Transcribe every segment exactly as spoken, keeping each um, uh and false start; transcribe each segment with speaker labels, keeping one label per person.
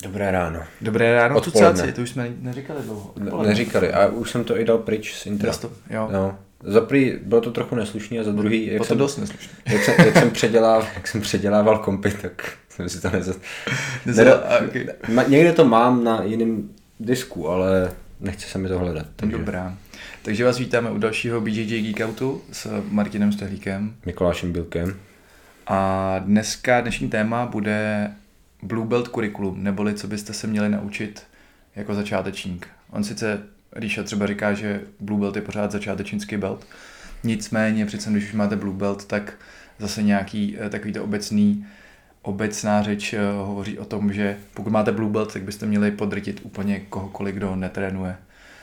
Speaker 1: Dobré ráno.
Speaker 2: Dobré ráno,
Speaker 1: Odpoledne.
Speaker 2: tucáci, to už jsme neříkali dlouho.
Speaker 1: Ne, neříkali a už jsem to i dal pryč z intra.
Speaker 2: To, jo.
Speaker 1: No. Za prvý bylo to trochu neslušný a za druhý, jak,
Speaker 2: Bylo
Speaker 1: jsem,
Speaker 2: to dost neslušný.
Speaker 1: jak, jsem, jak, jsem předělával, jak jsem předělával kompy, tak jsem si to nezad...
Speaker 2: Nezad... Okay.
Speaker 1: Někde to mám na jiném disku, ale nechce se mi to hledat. Takže...
Speaker 2: Dobrá. Takže vás vítáme u dalšího B J J Geekoutu s Martinem Stehlíkem.
Speaker 1: Mikulášem Bílkem.
Speaker 2: A dneska, dnešní téma bude Blue Belt kurikulum, neboli co byste se měli naučit jako začátečník. On sice, Ríša třeba říká, že Blue Belt je pořád začátečnický belt, nicméně přece, když už máte Blue Belt, tak zase nějaký takovýto obecný, obecná řeč hovoří o tom, že pokud máte Blue Belt, tak byste měli podrtit úplně kohokoliv, kdo netrénuje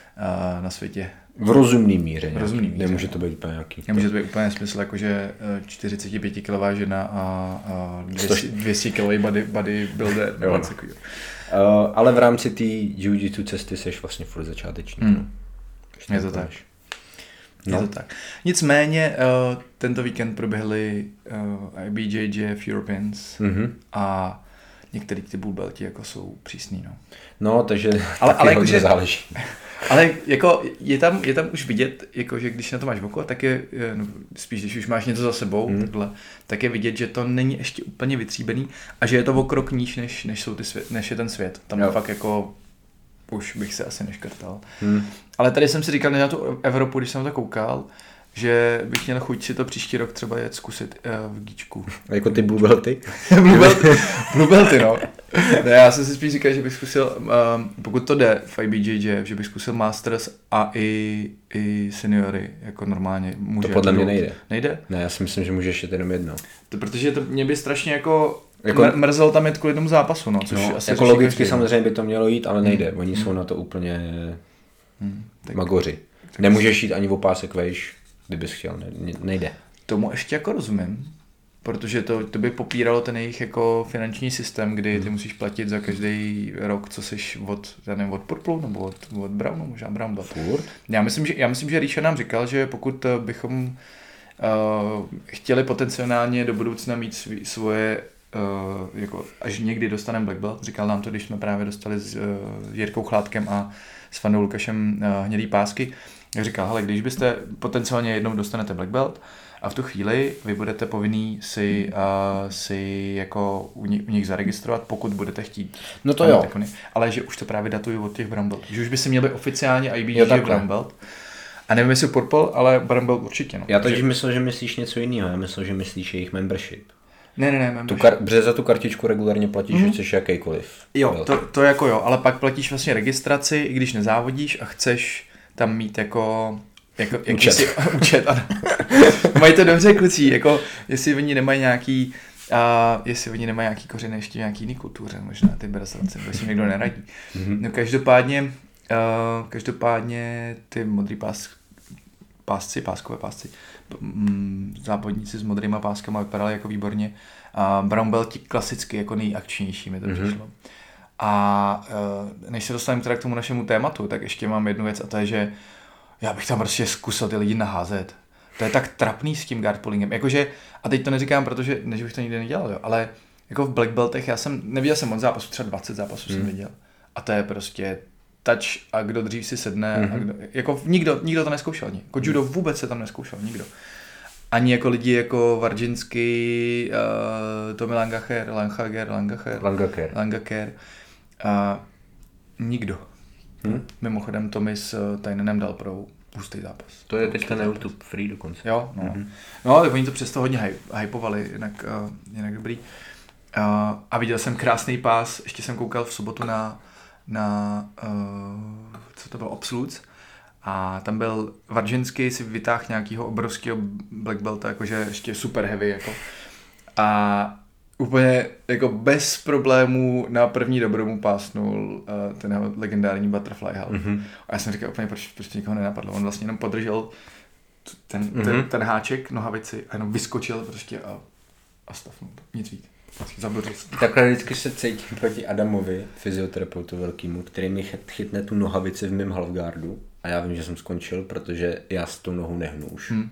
Speaker 2: na světě.
Speaker 1: V rozumný míře.
Speaker 2: V rozumný míře.
Speaker 1: Nemůže to být úplně nějaký.
Speaker 2: Nemůže to být úplně smysl, jakože čtyřicetipětikilová žena a, a dvě stě kilový body, body builder.
Speaker 1: Jo, no. uh, ale v rámci té jiu-jitsu cesty seš vlastně furt začátečník.
Speaker 2: Hmm. Je to tak. No. Je to tak. Nicméně uh, tento víkend proběhly uh, B J J F Europeans mm-hmm. a některý ty blue belti jako jsou přísný. No,
Speaker 1: no takže
Speaker 2: ale, ale
Speaker 1: hodně
Speaker 2: jako,
Speaker 1: záleží.
Speaker 2: Ale jako je tam, je tam už vidět, jako, že když na to máš oko, tak je, no, spíš když už máš něco za sebou, hmm. takhle, tak je vidět, že to není ještě úplně vytříbený a že je to o krok níž, než, než, jsou ty svět, než je ten svět. Tam jo. Fakt jako už bych se asi neškrtal. Hmm. Ale tady jsem si říkal, na tu Evropu, když jsem to koukal, že bych měl chuť si to příští rok třeba jet zkusit uh, v Gíčku.
Speaker 1: A jako ty Blue Belty?
Speaker 2: Blue Belty, Blue Belty, no. Ne, já jsem si spíš říkal, že bych zkusil, um, pokud to jde v I B J J, že bych zkusil Masters a i, i seniory, jako normálně může.
Speaker 1: To podle mě nejde.
Speaker 2: Nejde?
Speaker 1: Ne, já si myslím, že můžeš jet jenom jedno.
Speaker 2: To, protože to mě by strašně jako, jako mr- mrzelo tam jet kvůli tomu zápasu, no. Což
Speaker 1: no
Speaker 2: asi
Speaker 1: jako logicky každý, samozřejmě by to mělo jít, ale nejde. Hmm. Oni hmm. jsou na to úplně hmm. magoři. Tak nemůžeš jít ani o pásek vejš, kdybys chtěl, ne, nejde.
Speaker 2: Tomu ještě jako rozumím, protože to, to by popíralo ten jejich jako finanční systém, kdy ty hmm. musíš platit za každý rok, co seš od, já nevím, od Purplu nebo od, od Brownu, možná Brown Belt.
Speaker 1: Furt?
Speaker 2: Já myslím, že, já myslím, že Ríša nám říkal, že pokud bychom uh, chtěli potenciálně do budoucna mít svý, svoje, uh, jako až někdy dostaneme Black Belt, říkal nám to, když jsme právě dostali s uh, Jirkou Chládkem a s Fandou Lukašem uh, hnědý pásky, jak říkal, hele, když byste potenciálně jednou dostanete Black Belt, a v tu chvíli vy budete povinný si, uh, si jako u nich, u nich zaregistrovat, pokud budete chtít.
Speaker 1: No to jo.
Speaker 2: Takony, ale že už to právě datují od těch Brown Belt. Že už by si měli oficiálně I B J J Brown Belt. A nevím, jestli Purple, ale Brown Belt určitě. No.
Speaker 1: Já totiž že... myslel, že myslíš něco jiného. Já myslel, že myslíš jejich membership.
Speaker 2: Ne, ne, ne, membership.
Speaker 1: Tu kar- protože za tu kartičku regulárně platíš, mm-hmm. že chceš jakýkoliv.
Speaker 2: Jo, to, to jako jo, ale pak platíš vlastně registraci, i když nezávodíš a chceš tam mít jako... Jako, jak
Speaker 1: účet.
Speaker 2: Si, účet, ano. Mají to dobře kluci, jako jestli oni nemají nějaký, uh, jestli oni nemají nějaký kořeny ještě nějaký jiný kultuře, možná ty Brazilci, protože si někdo neradí. Mm-hmm. No každopádně, uh, každopádně ty modrý pás, pásci, páskové pásci, m, závodníci s modrýma páskama vypadali jako výborně. Uh, Brown Belti klasicky jako nejakčnější mi to mm-hmm. přišlo. A uh, než se dostaneme teda k tomu našemu tématu, tak ještě mám jednu věc a to je, že já bych tam prostě zkusil ty lidi naházet. To je tak trapný s tím guard pullingem. Jakože, a teď to neříkám, protože, než bych to nikdy nedělal, jo, ale jako v Black Beltech, já jsem, neviděl jsem moc zápasů, třeba dvacet zápasů hmm. jsem viděl. A to je prostě touch a kdo dřív si sedne, hmm. a kdo, jako nikdo, nikdo to neskoušel. Jako judo vůbec se tam neskoušel, nikdo. Ani jako lidi jako Varžinsky, uh, Tommy Langacher, Langacher, Langacher,
Speaker 1: Langacher,
Speaker 2: Langacher, uh, nikdo. Hmm? Mimochodem Tommy s Tynenem dal pro hustý zápas.
Speaker 1: To je teďka na YouTube free dokonce.
Speaker 2: Jo, no. Mm-hmm. No, tak oni to přesto hodně hype, hypovali, jinak, uh, jinak dobrý. Uh, a viděl jsem krásný pás, ještě jsem koukal v sobotu na, na uh, co to bylo, Absolutes. A tam byl Varžinsky, si vytáhl nějakého obrovského black belta, jakože ještě super heavy, jako. A úplně jako bez problémů na první dobrou mu pásnul uh, ten jeho legendární Butterfly Hell. Mm-hmm. A já jsem říkal úplně, proč, proč to nikoho nenapadlo. On vlastně jenom podržel ten, mm-hmm. ten, ten háček nohavici a jenom vyskočil prostě a, a stavnul. Nic víc. Zabořil se.
Speaker 1: Takhle vždycky se cítím proti Adamovi, fyzioterapeutu velkýmu, který mi chytne tu nohavici v mém halfguardu a já vím, že jsem skončil, protože já s tou nohou nehnu už. Hmm.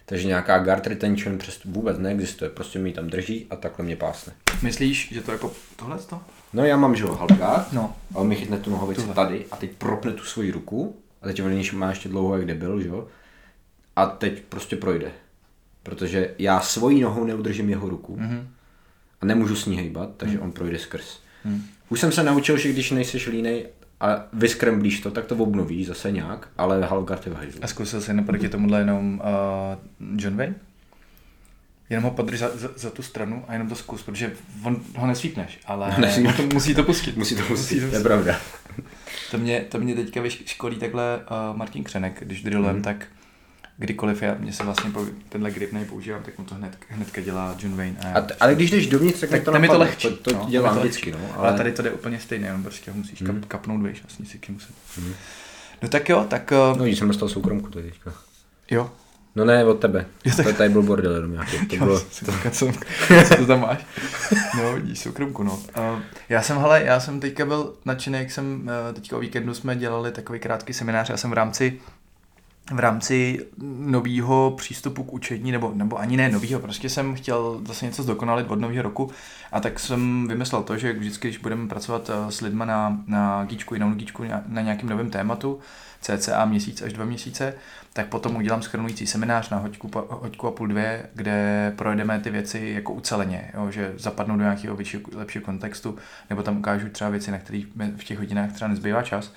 Speaker 1: Takže nějaká guard retention přes vůbec neexistuje, prostě mě tam drží a takhle mě pásne.
Speaker 2: Myslíš, že to jako tohle to?
Speaker 1: No já mám, že ho, half guard,
Speaker 2: no.
Speaker 1: a on mi chytne tu nohavici tady a teď propne tu svoji ruku a teď on má ještě dlouho, jak debil, že jo? A teď prostě projde. Protože já svojí nohou neudržím jeho ruku mm-hmm. a nemůžu s ní hejbat, takže mm. on projde skrz. Mm. Už jsem se naučil, že když nejseš línej a vyskremblíš to, tak to obnoví zase nějak, ale half guard je v hajzlu.
Speaker 2: A zkusil jsi naproti tomuhle jenom uh, John Wayne? Jenom ho podrž za, za, za tu stranu a jenom to zkus, protože on ho nesvípneš, ale
Speaker 1: Nesvípneš.
Speaker 2: To musí to pustit.
Speaker 1: Musí to pustit, to je pravda.
Speaker 2: To mě, to mě teďka školí takhle uh, Martin Křenek, když drillem, mm. tak kdykoliv já, mě se vlastně po, tenhle grip nepoužívám, tak mu to hned, hnedka dělá John Wayne. A,
Speaker 1: a t- ale když jdeš dovnitř, tak, tak to
Speaker 2: mi to lehčí.
Speaker 1: To, to
Speaker 2: no,
Speaker 1: dělám
Speaker 2: to
Speaker 1: vždycky, no.
Speaker 2: Ale... ale tady to jde úplně stejně, jenom prostě ho musíš mm. kapnout, víš, vlastně si kým muset. Mm. No tak jo, tak... Uh...
Speaker 1: No, když jsem dostal soukromku to teďka.
Speaker 2: Jo.
Speaker 1: No ne, od tebe. Jo, tak... Tady byl bordel jenom nějaký. To bylo...
Speaker 2: co, co tam máš? No, vidíš, soukromku, no. Uh, já jsem, hele, já jsem teďka byl nadšený, jak jsem, uh, teďka o víkendu jsme dělali takový krátký seminář, já jsem v rámci v rámci nového přístupu k učení, nebo, nebo ani ne nového, prostě jsem chtěl zase něco zdokonalit od nového roku a tak jsem vymyslel to, že vždycky, když budeme pracovat s lidma na, na gíčku, jinou gíčku, na nějakým novém tématu, cca měsíc až dva měsíce, tak potom udělám shrnující seminář na hoďku, hoďku a půl dvě, kde projedeme ty věci jako uceleně, jo, že zapadnou do nějakého většího, lepšího kontextu, nebo tam ukážu třeba věci, na které v těch hodinách třeba nezbývá čas.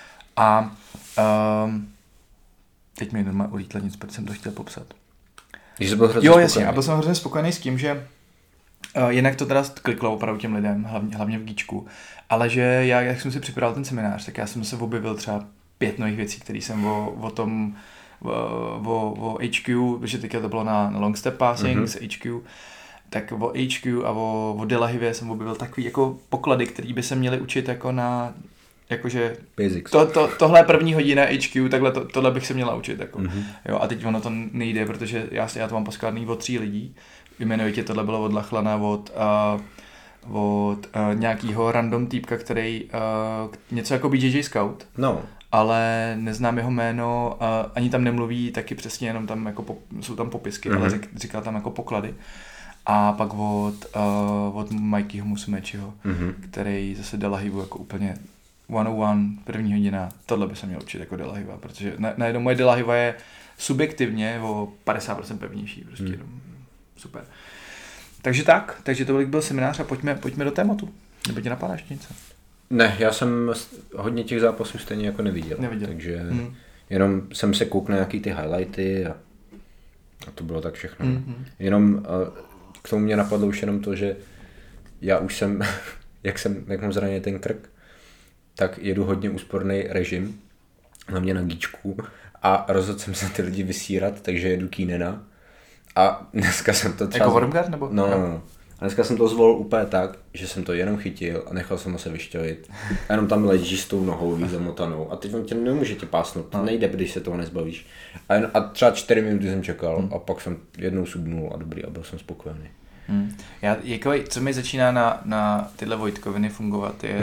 Speaker 2: A um, teď mi normálně ulítla nic, protože jsem to chtěl popsat.
Speaker 1: Když jsi byl hrozně
Speaker 2: jo,
Speaker 1: spokojený.
Speaker 2: jasně, a byl jsem hrozně spokojený s tím, že uh, jinak to teda kliklo opravdu těm lidem, hlavně, hlavně v gíčku, ale že já, jak jsem si připravil ten seminář, tak já jsem se objevil třeba pět nových věcí, které jsem o, o tom, o, o, o H Q, protože teďka to bylo na, na long step passing mm-hmm. s H Q, tak o H Q a o, o delahivě jsem objevil takový jako poklady, které by se měly učit jako na jakože to, to, tohle je první hodina H Q, takhle to, tohle bych se měla učit. Jako. Mm-hmm. Jo, a teď ono to nejde, protože já, já to mám poskládaný od tří lidí. Jmenovitě tohle bylo od Lachlana, od, uh, od uh, nějakýho random týpka, který uh, něco jako B J J Scout.
Speaker 1: No.
Speaker 2: Ale neznám jeho jméno, uh, ani tam nemluví, taky přesně jenom tam jako po, jsou tam popisky, mm-hmm. ale řek, říká tam jako poklady. A pak od, uh, od Mikeyho Musmečiho, mm-hmm. který zase delahivu jako úplně sto jedna, první hodina, tohle by se měl učit jako delahiva, protože najednou moje delahiva je subjektivně o padesát procent pevnější, prostě hmm. super. Takže tak, takže to byl seminář a pojďme, pojďme do tématu. Nebo tě napadá ještě něco?
Speaker 1: Ne, já jsem hodně těch zápasů stejně jako neviděl,
Speaker 2: neviděl.
Speaker 1: takže hmm. jenom jsem se koukl na nějaký ty highlighty a, a to bylo tak všechno. Hmm. Jenom k tomu mě napadlo už jenom to, že já už jsem, jak jsem, jak mám zraněný ten krk, tak jedu hodně úsporný režim, hlavně na gíčku a rozhodl jsem se ty lidi vysírat, takže jedu Keenana a dneska jsem to třeba...
Speaker 2: Jako Wormguard nebo?
Speaker 1: No, no, no. A dneska jsem to zvolil úplně tak, že jsem to jenom chytil a nechal jsem ho se vyšťovit. A jenom tam leží s tou nohou víc zamotanou a teď on tě nemůže tě pásnout, to nejde, když se toho nezbavíš. A, jen, a třeba čtyři minuty jsem čekal hmm. a pak jsem jednou subnul a dobrý a byl jsem spokojený.
Speaker 2: Hmm. Já, jako, co mi začíná na, na tyhle Vojtkoviny fungovat, je,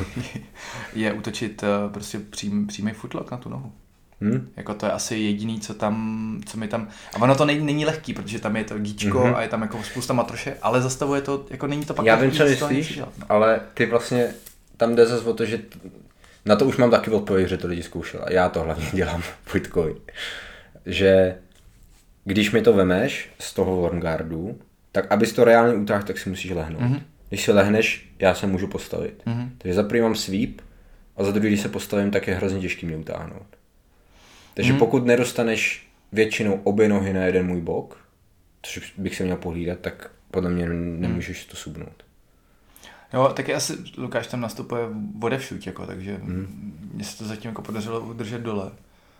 Speaker 2: je útočit uh, prostě přím, přímý footlock na tu nohu. Hmm? Jako to je asi jediný, co tam, co mi tam, a ono to není, není lehký, protože tam je to gíčko mm-hmm. a je tam jako spousta matroše, ale zastavuje to, jako není to pak
Speaker 1: já vím, co myslíš, no. Ale ty vlastně, tam jde zase o to, že t... na to už mám taky odpověď, že to lidi zkoušeli a já to hlavně dělám Vojtkovi, že když mi to vemeš z toho Wormguardu, tak abys to reálně utáhl, tak si musíš lehnout. Mm-hmm. Když si lehneš, já se můžu postavit. Mm-hmm. Takže za první mám sweep a za druhý, když se postavím, tak je hrozně těžký mě utáhnout. Takže mm-hmm. pokud nedostaneš většinou obě nohy na jeden můj bok, což bych se měl pohlídat, tak podle mě nemůžeš to subnout.
Speaker 2: Jo, taky asi Lukáš tam nastupuje odevšuť, jako, takže mm. mně se to zatím jako podařilo udržet dole.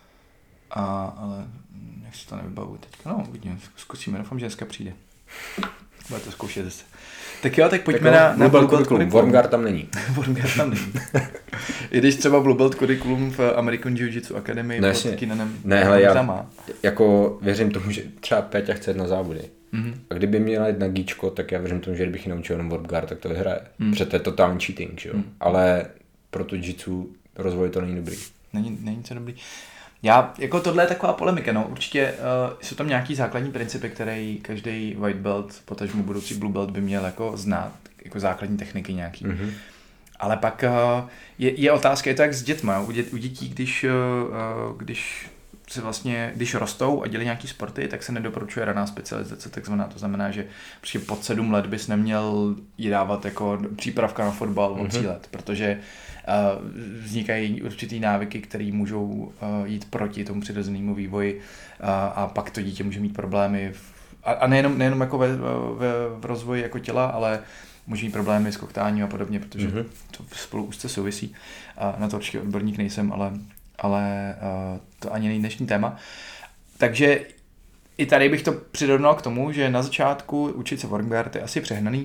Speaker 2: A, ale jak si to nevybavuji teďka, no uvidíme, zkusíme, doufám, že dneska přijde. Bude to zkoušet zase. Tak jo, tak pojďme tak na, na Blue Belt Curriculum.
Speaker 1: Wormguard tam není.
Speaker 2: Wormguard tam není. I když třeba Blue Belt Curriculum v American Jiu-Jitsu Academy
Speaker 1: ne,
Speaker 2: pod Keenanem
Speaker 1: ne, hele, já má. Jako věřím tomu, že třeba Péťa chce jít na závody. Mm-hmm. A kdyby měla jít na gíčko, tak já věřím tomu, že kdybych ji naučil jenom Wormguard, tak to vyhraje. Mm. Protože to je totální cheating, že jo. Mm. Ale pro tu jiu-jitsu rozvoj to není dobrý.
Speaker 2: Není, není to dobrý. Já, jako tohle je taková polemika, no, určitě uh, jsou tam nějaký základní principy, které každý white belt, potažmo budoucí blue belt by měl jako znát, jako základní techniky nějaký. Mm-hmm. Ale pak uh, je, je otázka, je to jak s dětma, u, dě, u dětí, když, uh, když se vlastně, když rostou a dělají nějaký sporty, tak se nedoporučuje raná specializace, takzvaná, to znamená, že prostě pod sedm let bys neměl jí dávat jako přípravka na fotbal od tří let, protože uh, vznikají určitý návyky, které můžou uh, jít proti tomu přirozenému vývoji uh, a pak to dítě může mít problémy v, a, a nejenom, nejenom jako ve, ve, v rozvoji jako těla, ale může mít problémy s koktáním a podobně, protože mm-hmm. to spolu úzce souvisí. Uh, na to určitě odborník nejsem, ale ale uh, to ani není dnešní téma. Takže i tady bych to přirovnal k tomu, že na začátku učit se wormguard je asi přehnaný,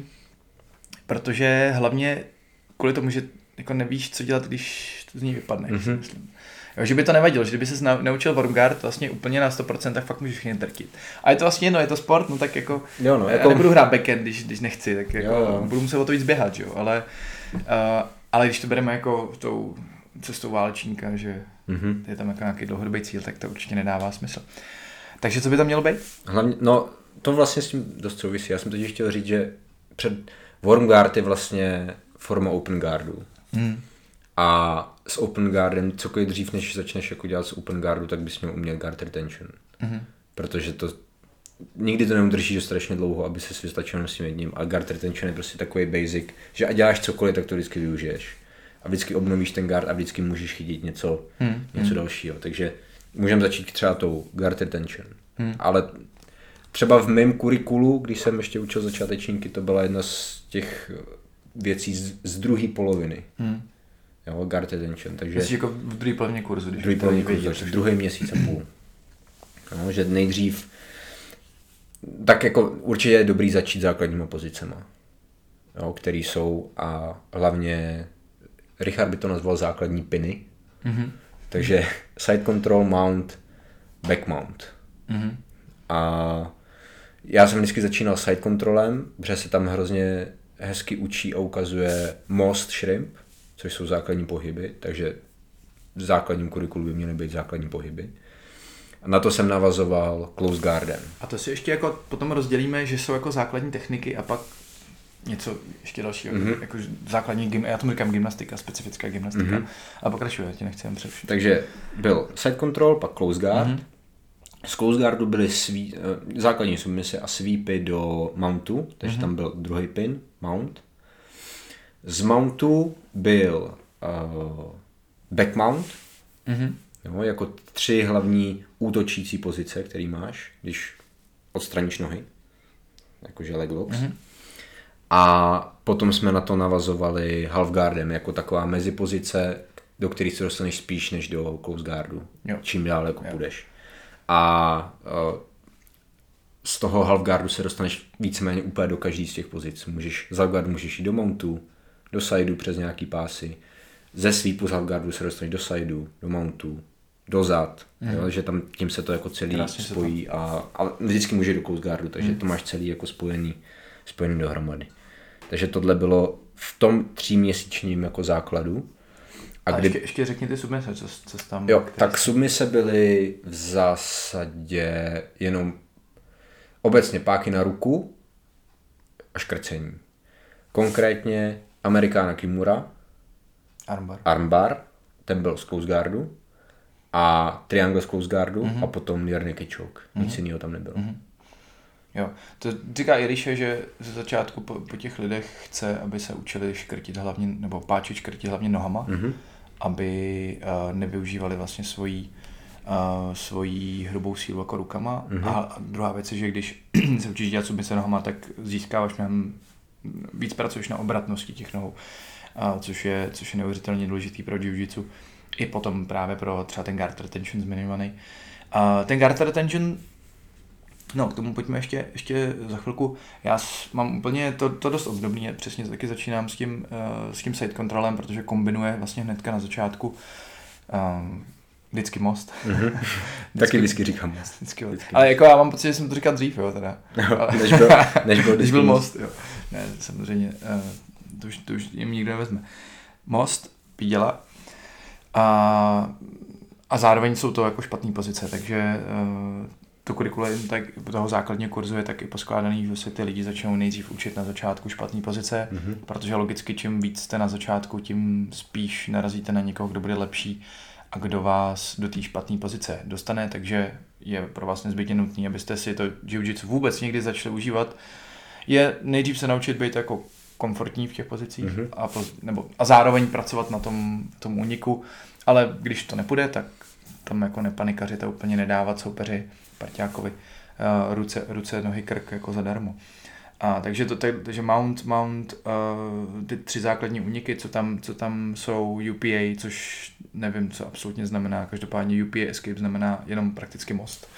Speaker 2: protože hlavně kvůli tomu, že jako nevíš, co dělat, když to z ní vypadne. Mm-hmm. Myslím. Jo, že by to nevadilo, že kdyby se naučil wormguard vlastně úplně na sto procent, tak fakt můžeš všechny trtit. A je to vlastně jedno, je to sport, no tak jako,
Speaker 1: jo, no, jako...
Speaker 2: já nebudu hrát backhand, když, když nechci, tak jako
Speaker 1: jo, jo.
Speaker 2: budu muset o to víc běhat, jo, ale, uh, ale když to bereme jako tou cestou válečníka, že mm-hmm. je tam jako nějaký dlouhodobý cíl, tak to určitě nedává smysl. Takže co by tam mělo být?
Speaker 1: Hlavně, no, to vlastně s tím dost souvisí. Já jsem totiž chtěl říct, že před wormguard je vlastně forma open guardu. Mm. A s open guardem, cokoliv dřív, než začneš jako dělat s open guardu, tak bys měl umět guard retention. Mm-hmm. Protože to nikdy to neudržíš dostatečně dlouho, aby se vystačil s tím jedním. A guard retention je prostě takový basic, že ať děláš cokoliv, tak to vždycky využiješ. A vždycky obnovíš ten guard a vždycky můžeš chytit něco, hmm, něco hmm. dalšího. Takže můžeme začít třeba tou guard retention. Hmm. Ale třeba v mém kurikulu, když jsem ještě učil začátečníky, to byla jedna z těch věcí z, z druhé poloviny. Hmm. Jo, guard retention. Takže
Speaker 2: jsi jako v druhé polovině kurzu.
Speaker 1: V druhé polovině kurzu, takže druhý měsíc a půl. No, že nejdřív, tak jako určitě je dobrý začít základníma pozicema, jo, který jsou a hlavně Richard by to nazval základní piny. Mm-hmm. Takže side control, mount, back mount. Mm-hmm. A já jsem vždycky začínal side controlem, protože se tam hrozně hezky učí a ukazuje most shrimp, což jsou základní pohyby, takže v základním kurikulu by měly být základní pohyby. A na to jsem navazoval close guardem.
Speaker 2: A to si ještě jako potom rozdělíme, že jsou jako základní techniky a pak něco ještě dalšího, mm-hmm. jako základní gym, já tomu říkám gymnastika, specifická gymnastika. Mm-hmm. A pokračuje, tě nechci jen přerušit.
Speaker 1: Takže byl side control, pak close guard. Mm-hmm. Z close guardu byly sví, základní submise a sweepy do mountu, takže mm-hmm. tam byl druhý pin, mount. Z mountu byl uh, back mount, mm-hmm. jo, jako tři hlavní útočící pozice, který máš, když odstraníš nohy, jakože leg locks. Mm-hmm. A potom jsme na to navazovali half guardem, jako taková mezipozice, do které se dostaneš spíš než do close guardu, jo. Čím dál jako jo. půjdeš. A uh, z toho half guardu se dostaneš víceméně úplně do každý z těch pozic. Můžeš, z half guardu můžeš jít do mountu, do sideu přes nějaký pásy, ze sweepu z half guardu se dostaneš do sideu, do mountu, do zad, mm. jo, že tam tím se to jako celý Krásně spojí a, a vždycky může do close guardu, takže mm. to máš celý jako spojený, spojený dohromady. Takže tohle bylo v tom tříměsíčním jako základu.
Speaker 2: A, a kdy... ještě, ještě řekni ty submise, co, co tam...
Speaker 1: Jo, tak submise byly v zásadě jenom obecně páky na ruku a škrcení. Konkrétně Amerikána Kimura,
Speaker 2: armbar.
Speaker 1: armbar, ten byl z close guardu, a triangle z close guardu mm-hmm. a potom near naked choke. Nic mm-hmm. jiného tam nebylo. Mm-hmm.
Speaker 2: Jo, to říká Iriše, že ze začátku po, po těch lidech chce, aby se učili škrtit hlavně, nebo páčit škrtit hlavně nohama, mm-hmm. aby uh, nevyužívali vlastně svoji, uh, svoji hrubou sílu jako rukama. Mm-hmm. A druhá věc je, že když se učíš dělat submise nohama, tak získáváš mnohem víc pracuješ na obratnosti těch nohou, uh, což je, což je neuvěřitelně důležitý pro jiu-jitsu. I potom právě pro třeba ten guard retention zmiňovaný. Uh, ten guard retention, no k tomu pojďme ještě, ještě za chvilku. Já mám úplně to, to dost obdobný, přesně taky začínám s tím, uh, s tím side controlem, protože kombinuje vlastně hnedka na začátku um, vždycky most. Mm-hmm.
Speaker 1: vždycky, taky vždycky říkám most.
Speaker 2: Vždycky, vždycky. Ale jako já mám pocit, že jsem to říkal dřív, jo, teda.
Speaker 1: No, než byl, než byl,
Speaker 2: než byl most, jo. Ne, samozřejmě, uh, to už, to už jim nikdo nevezme. Most, viděla. A, a zároveň jsou to jako špatné pozice, takže to kurikulum tak toho základního kurzu je taky poskládaný, že se ty lidi začnou nejdřív učit na začátku špatné pozice, mm-hmm. protože logicky čím víc jste na začátku, tím spíš narazíte na někoho, kdo bude lepší a kdo vás do té špatné pozice dostane, takže je pro vás nezbytně nutné, abyste si to jiu-jitsu vůbec někdy začali užívat. Je nejdřív se naučit být jako komfortní v těch pozicích mm-hmm. a, poz, nebo, a zároveň pracovat na tom, tom úniku, ale když to nepůjde, tak tam jako nepanikařit a úplně nedávat soupeři parťákovi uh, ruce, ruce, nohy, krk jako zadarmo. A takže to takže mount, mount uh, ty tři základní úniky, co tam, co tam jsou U P A, což nevím, co absolutně znamená, každopádně U P A escape znamená jenom prakticky most.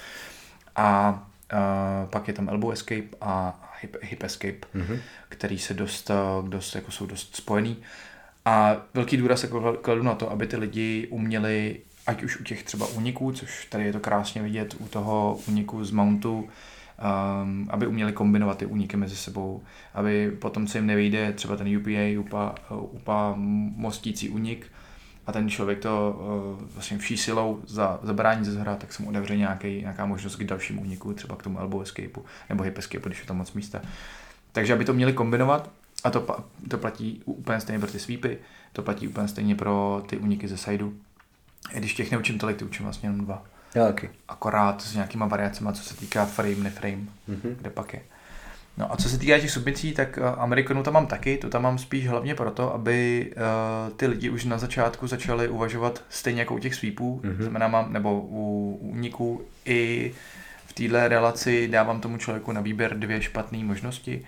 Speaker 2: A uh, pak je tam elbow escape a hip, hip escape, mm-hmm. který se dost, dost, jako jsou dost spojený. A velký důraz jako kladu na to, aby ty lidi uměli, ať už u těch třeba úniků, což tady je to krásně vidět u toho úniku z mountu, um, aby uměli kombinovat ty úniky mezi sebou, aby potom, co jim nevyjde třeba ten U P A, upa, upa mostící únik, a ten člověk to uh, vlastně vší silou za, zabrání ze zhora, tak se mu otevře nějaký, nějaká možnost k dalšímu úniku, třeba k tomu elbow escapeu, nebo hip escapeu, když je tam moc místa. Takže aby to měli kombinovat, a to, to platí úplně stejně pro ty sweepy, to platí úplně stejně pro ty úniky ze sideu. I když těch neučím tolik, ty učím vlastně jenom dva.
Speaker 1: Já taky.
Speaker 2: Akorát s nějakýma variacemi, co se týká frame, neframe, mm-hmm. kde pak je. No a co se týká těch submicí, tak Americanů tam mám taky, to tam mám spíš hlavně proto, aby uh, ty lidi už na začátku začali uvažovat stejně jako u těch sweepů, mm-hmm. znamená mám, nebo u úniků i v téhle relaci dávám tomu člověku na výběr dvě špatné možnosti,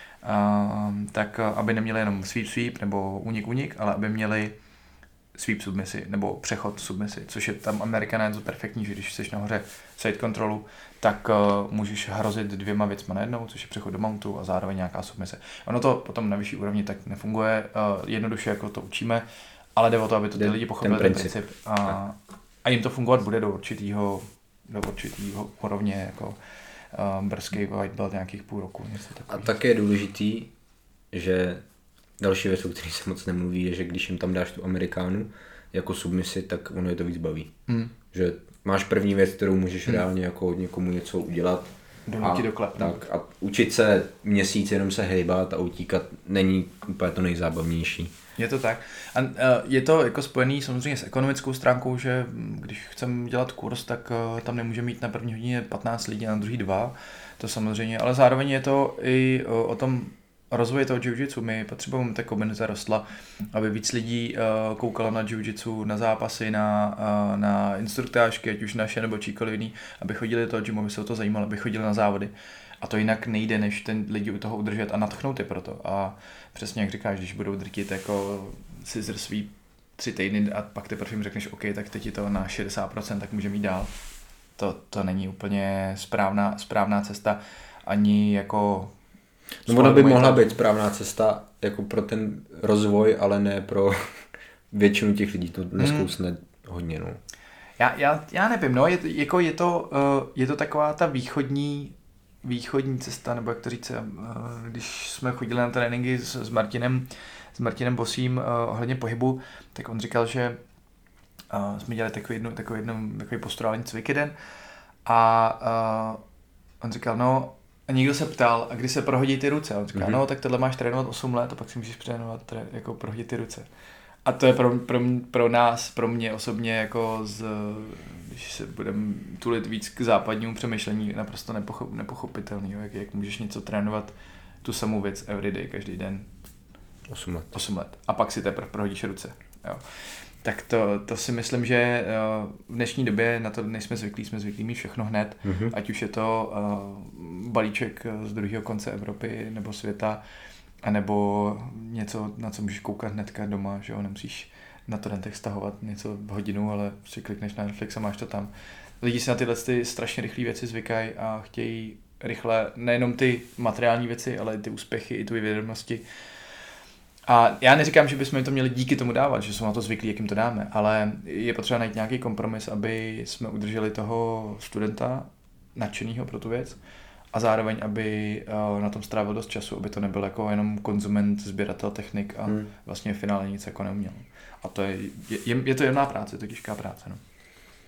Speaker 2: uh, tak aby neměli jenom sweep sweep nebo únik únik, ale aby měli sweep submisi, nebo přechod submisi, což je tam American je to perfektní, že když jsi nahoře side controlu, tak uh, můžeš hrozit dvěma věcma najednou, což je přechod do mountu a zároveň nějaká submise. Ono to potom na vyšší úrovni tak nefunguje, uh, jednoduše jako to učíme, ale jde o to, aby to ty lidi pochopili ten princip, ten princip a, a jim to fungovat bude do určitýho, do určitýho úrovně, jako uh, brzký white belt nějakých půl roku. Něco
Speaker 1: a také je důležitý, že další věc, o které se moc nemluví, je, že když jim tam dáš tu Amerikánu jako submisi, tak ono je to víc baví. Mm. Že máš první věc, kterou můžeš mm. reálně jako někomu něco udělat.
Speaker 2: A, do klep,
Speaker 1: tak, a učit se měsíc jenom se hejbat a utíkat není úplně to nejzábavnější.
Speaker 2: Je to tak. A uh, je to jako spojený samozřejmě s ekonomickou stránkou, že když chcem dělat kurz, tak uh, tam nemůže mít na první hodině patnáct lidí a na druhý dva. To samozřejmě, ale zároveň je to i uh, o tom rozvoje toho jiu-jitsu. My potřebujeme, ta komunita rostla, aby víc lidí uh, koukalo na jiu-jitsu, na zápasy, na, uh, na instruktážky, ať už naše nebo číkoliv jiný, aby chodili do toho gymu, aby se o to zajímalo, aby chodili na závody. A to jinak nejde, než ten lidi u toho udržet a natchnout je proto. A přesně jak říkáš, když budou drtit jako scissor sweep tři týdny a pak teprve jim řekneš, OK, tak teď je to na šedesát procent, tak můžeme jít dál. To, to není úplně správná, správná cesta, ani jako...
Speaker 1: No ona by mohla být správná cesta jako pro ten rozvoj, ale ne pro většinu těch lidí, to nesklousne hmm. hodně. No.
Speaker 2: Já, já, já nevím, no, je, jako je, to, uh, je to taková ta východní, východní cesta, nebo jak to říct, uh, když jsme chodili na tréninky s, s Martinem, s Martinem Bosím uh, ohledně pohybu, tak on říkal, že uh, jsme dělali takový, jedno, takový, jedno, takový posturální cvik jeden a uh, on říkal, no, a někdo se ptal, a kdy se prohodí ty ruce? A on říká, mm-hmm. no tak tohle máš trénovat osm let a pak si můžeš trénovat, tré, jako prohodit ty ruce. A to je pro, pro, pro nás, pro mě osobně, jako z, když se budeme tulit víc k západnímu přemýšlení, naprosto nepochop, nepochopitelný, jak, jak můžeš něco trénovat, tu samou věc everyday, každý den.
Speaker 1: osm let.
Speaker 2: osm let. A pak si teprve prohodíš ruce. Jo. Tak to, to si myslím, že v dnešní době na to nejsme zvyklí, jsme zvyklí mít všechno hned, mm-hmm. ať už je to uh, balíček z druhého konce Evropy nebo světa, anebo něco, na co můžeš koukat hnedka doma, že jo, nemusíš na torrentech stahovat něco v hodinu, ale si klikneš na Netflix a máš to tam. Lidi si na tyhle ty strašně rychlé věci zvykají a chtějí rychle nejenom ty materiální věci, ale i ty úspěchy, i ty vědomosti. A já neříkám, že bychom jim to měli díky tomu dávat, že jsou na to zvyklí, jak jim to dáme, ale je potřeba najít nějaký kompromis, aby jsme udrželi toho studenta nadšenýho pro tu věc a zároveň, aby na tom strávil dost času, aby to nebyl jako jenom konzument, sběratel technik a vlastně v finále nic jako neuměl. A to je, je, je to jemná práce, je to těžká práce. No.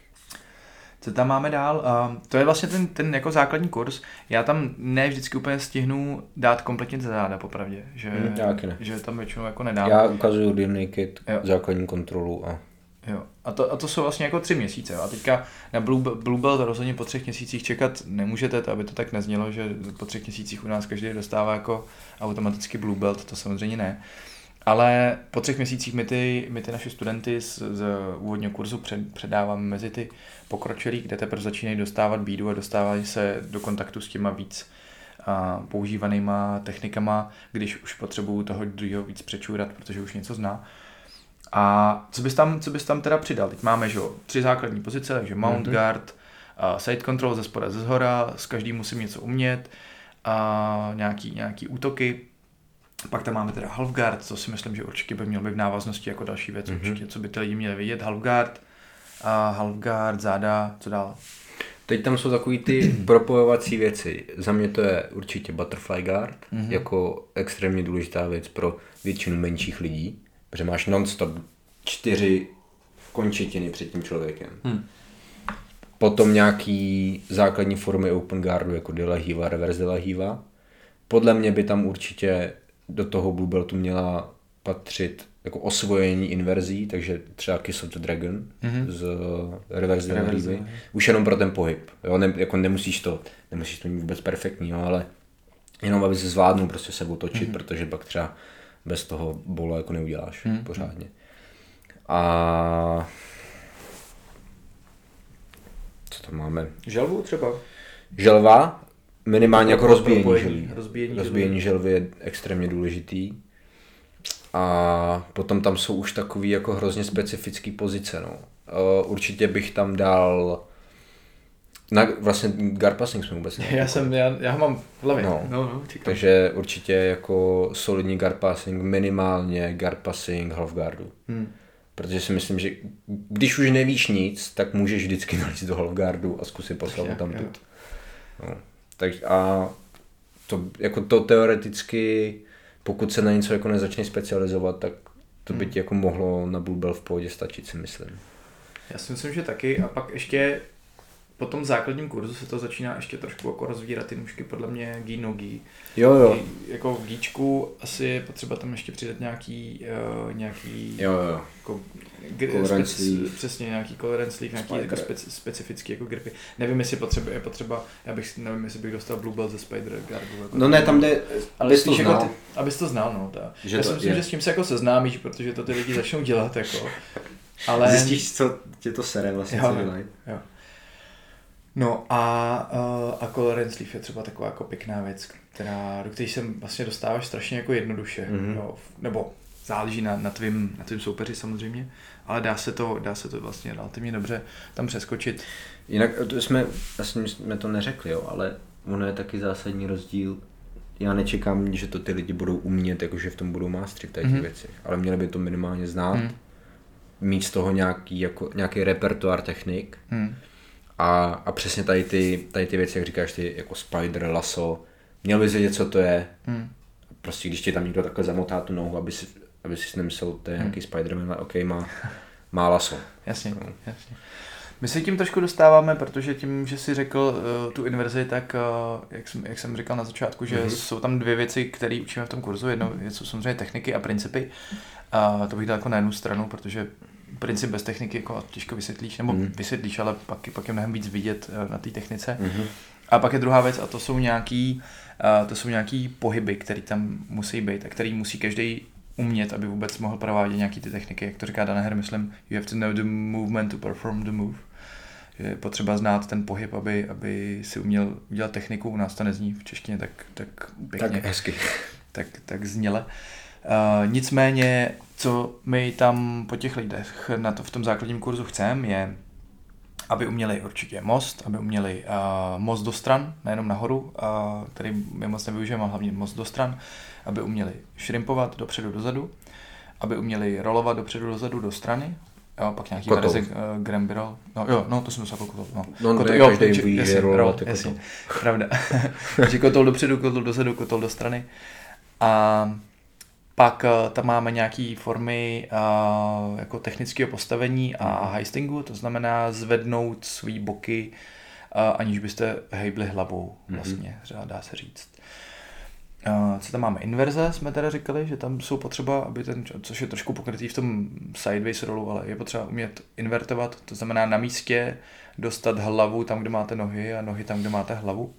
Speaker 2: Co tam máme dál? Uh, to je vlastně ten, ten jako základní kurz. Já tam ne vždycky úplně stihnu dát kompletně ze záda, popravdě. Že,
Speaker 1: mm,
Speaker 2: že tam většinou jako nedám.
Speaker 1: Já ukazuju Rear Naked, základní kontrolu a...
Speaker 2: Jo. A to, a to jsou vlastně jako tři měsíce. Jo. A teďka na Blue, Blue Belt rozhodně po třech měsících čekat nemůžete, to, aby to tak neznělo, že po třech měsících u nás každý dostává jako automaticky Blue Belt, to samozřejmě ne. Ale po třech měsících my ty, my ty naše studenty z, z úvodního kurzu před, předáváme mezi ty pokročilí, kde teprve začínají dostávat bídu a dostávají se do kontaktu s těma víc a, používanýma technikama, když už potřebují toho druhého víc přečůrat, protože už něco zná. A co bys tam, co bys tam teda přidal? Teď máme, že, tři základní pozice, takže mount, mm-hmm. guard, uh, side control ze spoda, ze zhora, s každým musím něco umět, a nějaký, nějaký útoky. Pak tam máme teda half guard, co si myslím, že určitě by měl být v návaznosti jako další věc, mm-hmm. určitě, co by ty lidi měli vidět. Half guard, a half guard, záda, co dál?
Speaker 1: Teď tam jsou takový ty propojovací věci. Za mě to je určitě butterfly guard, mm-hmm. jako extrémně důležitá věc pro většinu menších lidí, protože máš non-stop čtyři končetiny před tím člověkem. Hmm. Potom nějaký základní formy open guardu, jako de la hiva, reverse de la hiva. Podle mě by tam určitě do toho Blue Beltu měla patřit jako osvojení inverzí, takže třeba Kiss of the Dragon mm-hmm. z reverse de la hivy. Už jenom pro ten pohyb. Jo? Ne, jako nemusíš to, nemusíš to mít vůbec perfektní, jo? Ale jenom aby se zvládnul prostě se otočit, mm-hmm. protože pak třeba bez toho bolu jako neuděláš hmm. pořádně. A co tam máme?
Speaker 2: Želvu třeba?
Speaker 1: Želva, minimálně jako rozbíjení želvy.
Speaker 2: Rozbíjení,
Speaker 1: rozbíjení želvy je extrémně důležitý. A potom tam jsou už takový jako hrozně specifický pozice. No. Určitě bych tam dal... Na, vlastně guard passing jsme vůbec
Speaker 2: nevěděli. Já jsem, já, já ho mám v hlavě.
Speaker 1: No. No, no, takže určitě jako solidní guard passing, minimálně guard passing half guardu. Hmm. Protože si myslím, že když už nevíš nic, tak můžeš vždycky nalít do half guardu a zkusit poslat tam tut. No. Tak a to, jako to teoreticky, pokud se na něco jako nezačne specializovat, tak to by ti jako mohlo na Blue Belt v pohodě stačit, si myslím.
Speaker 2: Já si myslím, že taky. A pak ještě po tom základním kurzu se to začíná ještě trošku jako rozvírat ty nůžky, podle mě gi no gi.
Speaker 1: Jo, jo.
Speaker 2: I, jako v gíčku asi je potřeba tam ještě přidat nějaký, uh, nějaký
Speaker 1: jo, jo.
Speaker 2: Jako, gr- speci- přesně nějaký colorant sleeve, nějaký jako speci- specifický jako gripy. Nevím, jestli potřeba, je potřeba, já bych, nevím, jestli bych dostal Blue Belt ze Spider Guardu. Jako
Speaker 1: no ne, tam jde, abys to znal.
Speaker 2: Jako ty, abys to znal, no. Ta. Já si myslím, je. že s tím se jako seznámíš, protože to ty lidi začnou dělat, jako. Ale...
Speaker 1: Zjistíš, co tě to sere vlastně, co dělají.
Speaker 2: Jo. No a, uh, a colorant sleeve je třeba taková jako pěkná věc, která, do které se vlastně dostáváš strašně jako jednoduše, mm-hmm. no, nebo záleží na, na, tvým, na tvým soupeři samozřejmě, ale dá se to, dá se to vlastně relativně dobře tam přeskočit.
Speaker 1: Jinak to jsme, vlastně jsme to neřekli, jo, ale ono je taky zásadní rozdíl. Já nečekám, že to ty lidi budou umět, jakože v tom budou mástři v těch mm-hmm. věcech, ale měli by to minimálně znát, mm. mít z toho nějaký, jako, nějaký repertoár technik. Mm. A, a přesně tady ty, tady ty věci, jak říkáš, ty jako spider, lasso, měl bys vědět, co to je. Hmm. Prostě když ti tam někdo takhle zamotá tu nohu, aby si, aby si nemyslel, to je hmm. nějaký Spiderman, ale ok, má, má lasso.
Speaker 2: Jasně, no. jasně. My se tím trošku dostáváme, protože tím, že jsi řekl uh, tu inverzi, tak uh, jak, jsem, jak jsem říkal na začátku, že mm-hmm. jsou tam dvě věci, které učíme v tom kurzu. Jedno jsou samozřejmě techniky a principy. Uh, to bych dal jako na jednu stranu, protože princip bez techniky jako těžko vysvětlíš, nebo mm. vysvětlíš, ale pak, pak je mnohem víc vidět uh, na té technice. Mm-hmm. A pak je druhá věc a to jsou nějaký, uh, to jsou nějaký pohyby, které tam musí být a který musí každý umět, aby vůbec mohl provádět nějaký ty techniky. Jak to říká Danaher, myslím, you have to know the movement to perform the move. Že je potřeba znát ten pohyb, aby, aby si uměl udělat techniku. U nás to nezní v češtině tak, tak pěkně.
Speaker 1: Tak hezky.
Speaker 2: Tak, tak zněle. Uh, nicméně, co my tam po těch lidech na to v tom základním kurzu chceme, je, aby uměli určitě most, aby uměli uh, most do stran, nejenom nahoru, uh, který my moc nevyužijeme, ale hlavně most do stran, aby uměli shrimpovat dopředu dozadu, aby uměli rolovat dopředu dozadu do strany, jo, pak nějaký verze uh, Gramby roll, no jo, no to jsem myslel jako kotol, no.
Speaker 1: No, kotol, jo, každý ví, že rolovat je
Speaker 2: kotol. Pravda. Takže kotol dopředu, kotol dozadu, kotol do strany. A Pak uh, tam máme nějaké formy uh, jako technického postavení a heistingu, to znamená zvednout svý boky, uh, aniž byste hejbli hlavou, vlastně, mm-hmm. dá se říct. Uh, co tam máme? Inverze jsme teda říkali, že tam jsou potřeba, aby ten, což je trošku pokrytý v tom sideways rollu, ale je potřeba umět invertovat, to znamená na místě dostat hlavu tam, kde máte nohy a nohy tam, kde máte hlavu.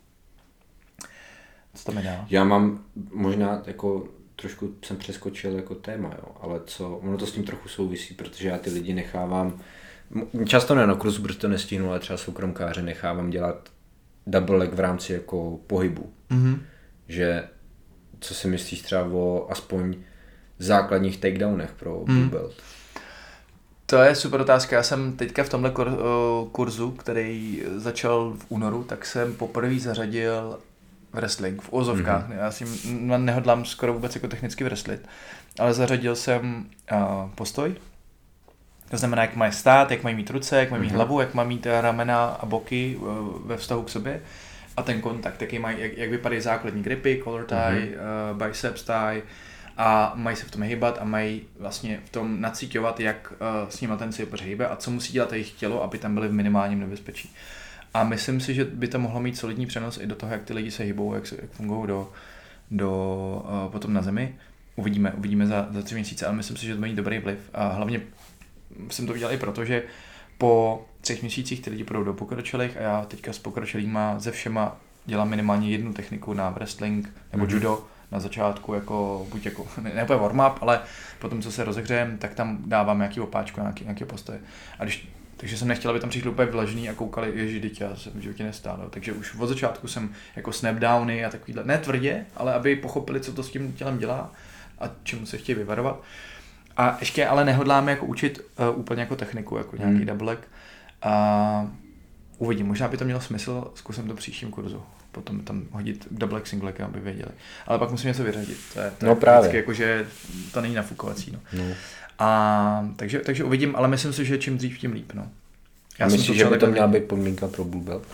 Speaker 2: Co tam je dál?
Speaker 1: Já mám možná jako trošku jsem přeskočil jako téma, jo, ale co, ono to s tím trochu souvisí, protože já ty lidi nechávám, často ne na kurzu, protože to nestihnu, ale třeba soukromkáře nechávám dělat double leg v rámci jako pohybu. Mm-hmm. Že co si myslíš třeba o aspoň základních takedownech pro blue mm. belt?
Speaker 2: To je super otázka. Já jsem teďka v tomhle kurzu, který začal v únoru, tak jsem poprvé zařadil wrestling v ozovkách. Mm-hmm. Já si nehodlám skoro vůbec jako technicky wrestlit, ale zařadil jsem uh, postoj. To znamená, jak mají stát, jak mají mít ruce, jak mají mít mm-hmm. hlavu, jak mají mít ramena a boky uh, ve vztahu k sobě. A ten kontakt, jaký mají, jak, jak vypadají základní gripy, collar tie, mm-hmm. uh, biceps tie a mají se v tom hýbat a mají vlastně v tom nacíťovat, jak uh, s nima ten si hýbe a co musí dělat jejich tělo, aby tam byli v minimálním nebezpečí. A myslím si, že by to mohlo mít solidní přenos i do toho, jak ty lidi se hýbou, jak, jak fungují do, do, uh, potom na zemi. Uvidíme, uvidíme za, za tři měsíce, ale myslím si, že to má dobrý vliv. A hlavně jsem to viděl i proto, že po třech měsících ty lidi půjdou do pokročilých a já teďka s pokročilýma ze všema dělám minimálně jednu techniku na wrestling nebo mm-hmm. judo na začátku, jako buď jako, ne, ne warm-up, ale potom, co se rozehřejem, tak tam dávám nějaký opáčku, nějaký, nějaký postoje. A když, takže jsem nechtěl, aby tam přišli úplně vležný a koukali, ježi, dítě, já jsem v životě nestále. Takže už od začátku jsem jako snapdowny a takovýhle, ne tvrdě, ale aby pochopili, co to s tím tělem dělá a čemu se chtějí vyvarovat. A ještě ale nehodláme jako učit uh, úplně jako techniku, jako nějaký hmm. double leg. A uvidím, možná by to mělo smysl, zkusím to příštím kurzu. Potom tam hodit double leg, single leg, aby věděli. Ale pak musím něco vyřadit. To je, to
Speaker 1: no
Speaker 2: je
Speaker 1: právě.
Speaker 2: Vždycky, jako, že to není nafukovací. No. No. A, takže, takže uvidím, ale myslím si, že čím dřív, tím líp. No.
Speaker 1: Já a myslíš, že by to měla být podmínka pro blue belt?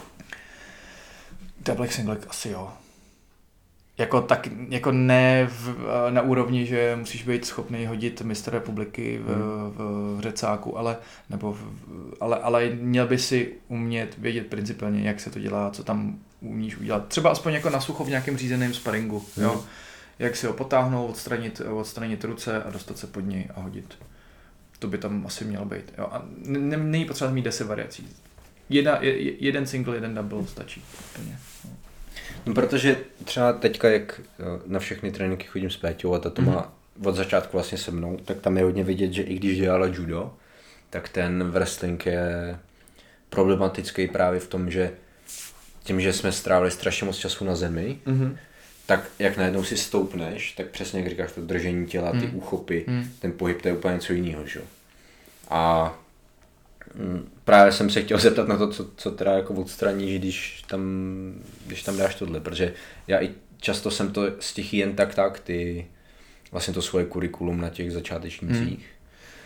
Speaker 2: Double leg, single leg asi jo. Jako, tak, jako ne v, na úrovni, že musíš být schopný hodit mistr republiky v, v, v řecáku, ale, nebo v, ale, ale měl by si umět vědět principiálně, jak se to dělá, co tam umíš udělat. Třeba aspoň jako na sucho v nějakém řízeném sparingu. Mm. Jo? Jak si ho potáhnout, odstranit, odstranit ruce a dostat se pod něj a hodit. To by tam asi mělo být. Jo? A ne, není potřeba mít deset variací. Jedna, jeden single, jeden double stačí. No.
Speaker 1: No, protože třeba teďka, jak na všechny tréninky chodím s Péťou a tato mm-hmm. má od začátku vlastně se mnou, tak tam je hodně vidět, že i když dělala judo, tak ten wrestling je problematický právě v tom, že tím, že jsme strávili strašně moc času na zemi, mm-hmm. tak jak najednou si stoupneš, tak přesně jak říkáš, to držení těla, ty mm. úchopy, mm. ten pohyb, to je úplně něco jiného, že? A právě jsem se chtěl zeptat na to, co, co teda jako odstraníš, když tam, když tam dáš tohle, protože já i často jsem to stichý jen tak tak, ty vlastně to svoje kurikulum na těch začátečnících. Hmm.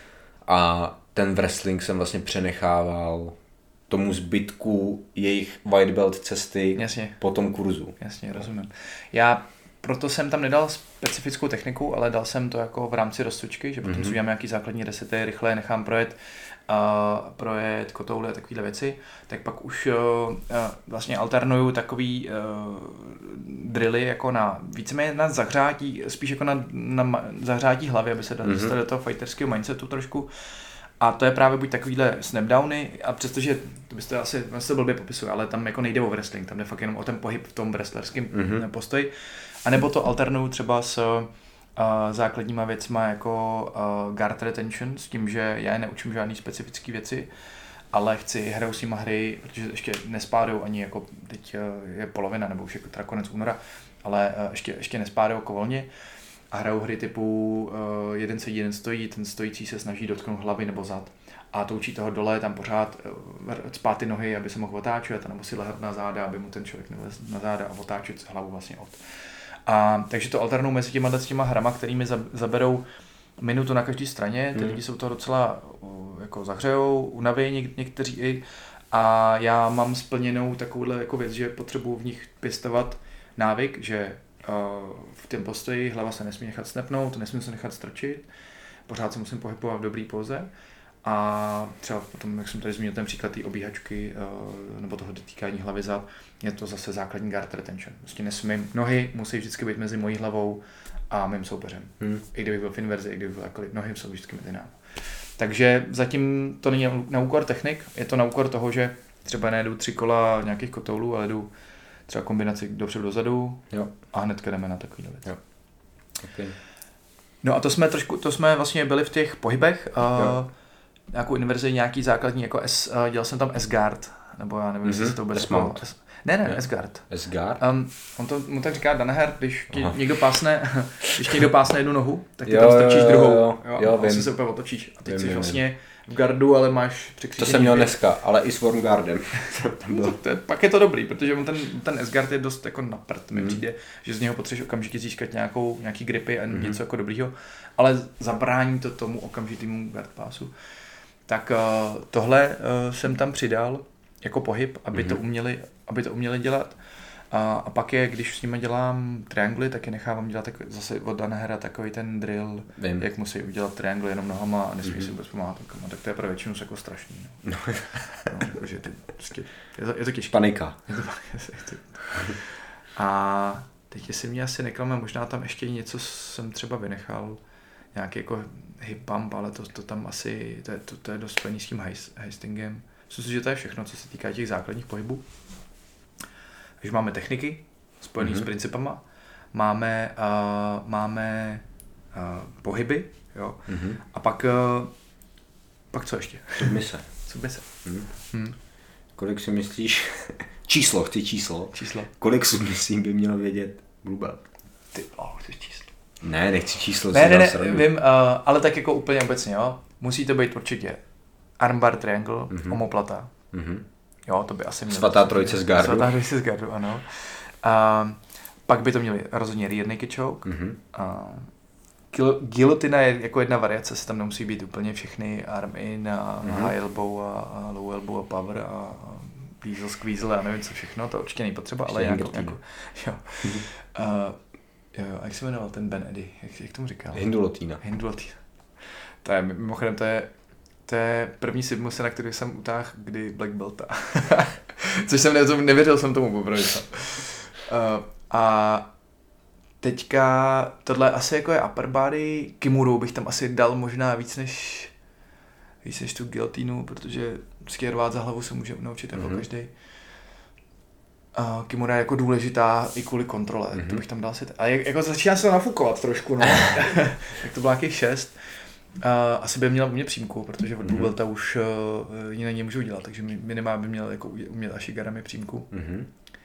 Speaker 1: A ten wrestling jsem vlastně přenechával tomu zbytku jejich white belt cesty Jasně. po tom kurzu.
Speaker 2: Jasně, rozumím. Já proto jsem tam nedal specifickou techniku, ale dal jsem to jako v rámci rozcvičky, že potom mm-hmm. si udělám nějaký základní resety, rychle nechám projet a projet kotoule a takovéhle věci, tak pak už uh, vlastně alternuju takový uh, drily jako na víceméně na zahřátí, spíš jako na, na zahřátí hlavy, aby se dostali mm-hmm. do toho fighterského mindsetu trošku. A to je právě buď takovýhle snapdowny, a přestože, to byste asi, já se blbě popisuju, ale tam jako nejde o wrestling, tam jde fakt jenom o ten pohyb v tom wrestlerském mm-hmm. postoji. A nebo to alternuju třeba s uh, základníma věcma jako uh, guard retention, s tím, že já je neučím žádný specifické věci, ale chci, hraju s nima hry, protože ještě nespádou ani jako, teď uh, je polovina, nebo už jako teda konec února, ale uh, ještě, ještě nespádou jako volně. A hrajou hry typu uh, jeden sedí, jeden stojí, ten stojící se snaží dotknout hlavy nebo zad. A toučí toho dole, tam pořád uh, cpát ty nohy, aby se mohl otáčet, nebo si lehat na záda, aby mu ten člověk nevlez na záda a otáčet hlavu vlastně od. A takže to alternuju mezi těma, těma hrama, kterými zaberou minutu na každé straně. Ty hmm. lidi jsou to docela uh, jako zahřejou, unaví něk- někteří i. A já mám splněnou takovouhle jako věc, že potřebuji v nich pěstovat návyk, že v tom postoji, hlava se nesmí nechat snapnout, nesmí se nechat strčit, pořád se musím pohybovat v dobrý póze. A třeba potom, jak jsem tady zmínil ten příklad té obíhačky nebo toho dotýkání hlavy zad, je to zase základní guard retention. Prostě nesmím, nohy musí vždycky být mezi mojí hlavou a mým soupeřem. Hmm. I kdybych byl v inverzi, i kdybych byl jakkoliv, nohy jsou vždycky mezi námi. Takže zatím to není na úkor technik, je to na úkor toho, že třeba nejedu tři kola nějakých kotoulů, ale jdu třeba kombinaci dopředu dozadu jo. a hnedka jdeme na takovýhle věc.
Speaker 1: Jo. Okay.
Speaker 2: No a to jsme trošku, to jsme vlastně byli v těch pohybech, a nějakou inverzi, nějaký základní, jako S, dělal jsem tam S-guard, nebo já nevím, jestli mm-hmm. se to vůbec spalo. Ne, ne, ne. S-guard.
Speaker 1: S-guard?
Speaker 2: Um, on to mu tak říká Danaher, když ti někdo pásne, když ti někdo pásne jednu nohu, tak ty
Speaker 1: jo,
Speaker 2: tam strčíš
Speaker 1: jo,
Speaker 2: druhou.
Speaker 1: Jo, jo, jo,
Speaker 2: a vlastně se úplně otočíš. A teď
Speaker 1: vím,
Speaker 2: jsi
Speaker 1: vím,
Speaker 2: vlastně v gardu, ale máš překřížení.
Speaker 1: To jsem měl dneska, ale i s Warmguardem.
Speaker 2: no, to je, pak je to dobrý, protože on ten, ten S-guard je dost jako na prd. Mi mm. přijde, že z něho potřebuješ okamžitě získat nějakou, nějaký gripy a mm. něco jako dobrýho, ale zabrání to tomu okamžitému guard pásu. Tak uh, tohle uh, jsem tam přidal jako pohyb, aby, mm-hmm. to, uměli, aby to uměli dělat. A, a pak je, když s nimi dělám triangly, tak je nechávám dělat tak, zase od Danahera takový ten drill, Vím. jak musí udělat triangle jenom nohama a nesmí mm-hmm. si vůbec pomáhat rukama. Tak to je pro většinu jako strašný. No. no. no že ty, prostě, je, to, je to těžké.
Speaker 1: Panika.
Speaker 2: Je to, je to, a teď, jestli mě asi neklame, možná tam ještě něco jsem třeba vynechal. Nějaký jako hip bump, ale to, to tam asi, to je, to, to je dost spojený s tím Hastingem. Myslím si, že to je všechno, co se týká těch základních pohybů. Takže máme techniky spojené mm-hmm. s principama, máme, uh, máme uh, pohyby, jo, mm-hmm. a pak, uh, pak co ještě?
Speaker 1: Submise.
Speaker 2: Submise.
Speaker 1: Mm. Mm. Kolik si myslíš, číslo, chci číslo,
Speaker 2: číslo.
Speaker 1: Kolik submisí by měl vědět Blue Belt?
Speaker 2: Ty, oh, chceš číslo.
Speaker 1: Ne, nechci číslo.
Speaker 2: Ne, ne, ne, vím, uh, ale tak jako úplně obecně, jo. Musí to být určitě armbar triangle, mm-hmm. omoplata. Mm-hmm. Jo, to by asi mělo.
Speaker 1: Svatá trojice z gardu.
Speaker 2: Svatá trojice z gardu, ano. Uh, pak by to měli rozhodně rear naked choke. Mm-hmm. Uh, Guillotina je jako jedna variace, se tam nemusí být úplně všechny arm in a mm-hmm. high elbow a, a low elbow a power a weasel squeeze a nevím co všechno, to určitě není potřeba, ale nějakou, nějakou, jo. Mm-hmm. Uh, Jo, jo, a jak se jmenoval ten Ben Eddy? Jak, jak tomu říkal?
Speaker 1: Hindulotina.
Speaker 2: Hindulotina. To je, mimochodem, to je, to je první submise, na který jsem utáhl kdy Black Belta. Což jsem ne, nevěřil jsem tomu poprvé. Uh, a teďka tohle asi jako je upper body. Kimuru bych tam asi dal možná víc než víc než tu guillotinu, protože skierovat za hlavu se může naučit jako mm-hmm. každý. Uh, Kimura je jako důležitá i kvůli kontrole, mm-hmm. to bych tam dal si... T- a jak, jako začíná se to nafukovat trošku, no. Tak to bylo nějakých šest. Uh, asi by měla umět přímku, protože od Blue Belta už uh, ji na něj můžu dělat, takže minimálně by měl jako umět Ashigarami přímku. Mm-hmm.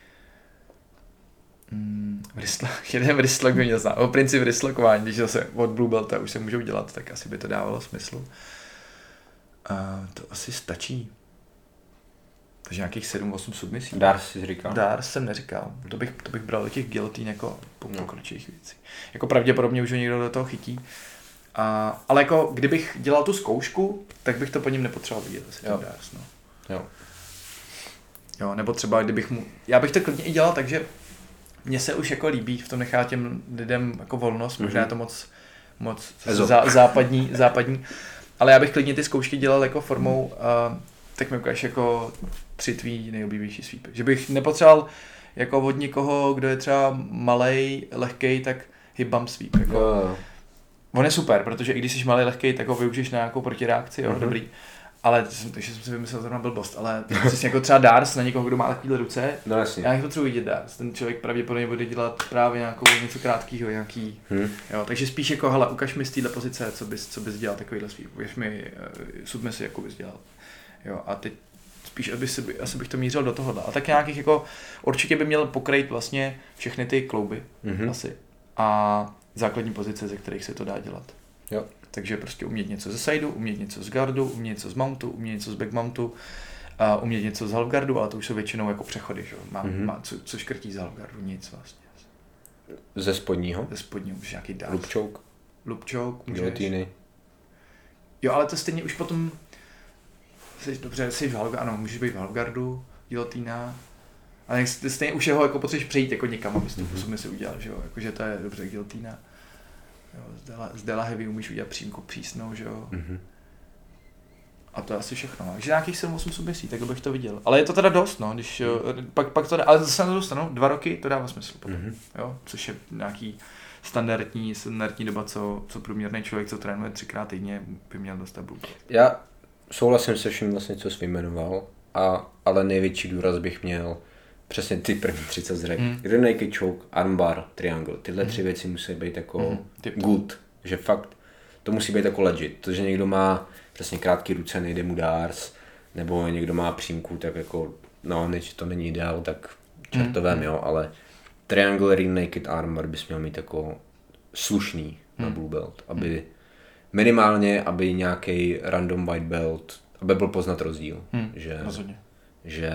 Speaker 2: Mm, wristlok, jeden wristlok by měl znát. O princip wristlokování, když zase od Blue Belta už se můžou dělat, tak asi by to dávalo smysl. Uh, to asi stačí. Takže nějakých sedm osm submisí.
Speaker 1: Dars jsi říkal?
Speaker 2: Dars jsem neříkal. To bych, to bych bral do těch guillotín jako pokročilých věcí. Jako pravděpodobně už ho někdo do toho chytí. A, ale jako kdybych dělal tu zkoušku, tak bych to po něm nepotřeboval vidět. Asi ten Dars, no.
Speaker 1: Jo.
Speaker 2: Jo, nebo třeba kdybych mu... Já bych to klidně i dělal, takže mně se už jako líbí v tom nechá těm lidem jako volnost. Mm-hmm. Možná je to moc, moc zá, západní, západní. Ale já bych klidně ty zkoušky dělal jako formou... Uh, tak mi ukáž jako tři tvý nejoblíbenější sweepy. Že bych nepotřeboval jako od někoho, kdo je třeba malej, lehkej, tak hip bump sweep. Jako. Jo. On je super, protože i když jsi malej, lehkej, tak ho využiješ na nějakou protireakci, jo, mm-hmm. dobrý. Ale, takže jsem si vymyslel zrovna blbost, ale jsi jako třeba Dars na někoho, kdo má takovýhle ruce,
Speaker 1: no, jasně.
Speaker 2: Já nepotřebuji vidět Dars. Ten člověk pravděpodobně bude dělat právě nějakou něco krátkýho, nějaký, hmm. jo, takže spíš jako, hele, ukaž mi z téhle pozice, co bys, co bys dělal takovýhle sweep, ukaž mi uh, submisi, jako bys dělal. Jo, a teď spíš aby si, asi bych to mířil do tohohle. A tak nějakých jako, určitě by měl pokrýt vlastně všechny ty klouby mm-hmm. asi. A základní pozice, ze kterých se to dá dělat.
Speaker 1: Jo.
Speaker 2: Takže prostě umět něco ze sideu, umět něco z gardu, umět něco z mountu, umět něco z backmountu, a umět něco z halfguardu, ale to už jsou většinou jako přechody, že? Má, mm-hmm. má, co, co škrtí z halfguardu, nic vlastně.
Speaker 1: Ze spodního?
Speaker 2: Ze spodního, můžeš nějaký dát.
Speaker 1: Loop choke?
Speaker 2: Loop choke, můžeš.
Speaker 1: Guillotiny.
Speaker 2: Jo, ale to stejně už potom jsi, dobře, jsi v halfguardu, ano, můžeš být v halfguardu, guillotina, Ale stejně už jeho jako potřebuješ přejít jako někam, abys tu submisi udělal, že jo, jakože to je dobře guillotine. Jo, z Dela, z Dela Heavy umíš udělat přímku přísnou, že jo. Mm-hmm. A to je asi všechno, no. Takže nějakých sedm osm submisí, tak bych to viděl. Ale je to teda dost, no, když mm. pak, pak to, ale zase na to dostanu, dva roky to dává smysl potom, mm-hmm. jo, což je nějaký standardní, standardní doba, co, co průměrný člověk, co trénuje třikrát týdně, by měl dostat Blue Belt.
Speaker 1: Já souhlasím se vším vlastně, co jsi vyjmenoval, a, ale největší důraz bych měl přesně ty první třicet zrek. Mm. Rear naked choke, armbar, triangle. Tyhle mm. tři věci musí být jako mm. good, že fakt to musí být jako legit. To, že někdo má přesně krátké ruce, nejde mu dars, nebo někdo má přímku, tak jako, no, než to není ideál, tak čertovém, mm. jo, ale triangle, rear naked, armbar bys měl mít jako slušný mm. na Blue Belt, aby mm. minimálně, aby nějaký random white belt, aby byl poznat rozdíl, mm. že, že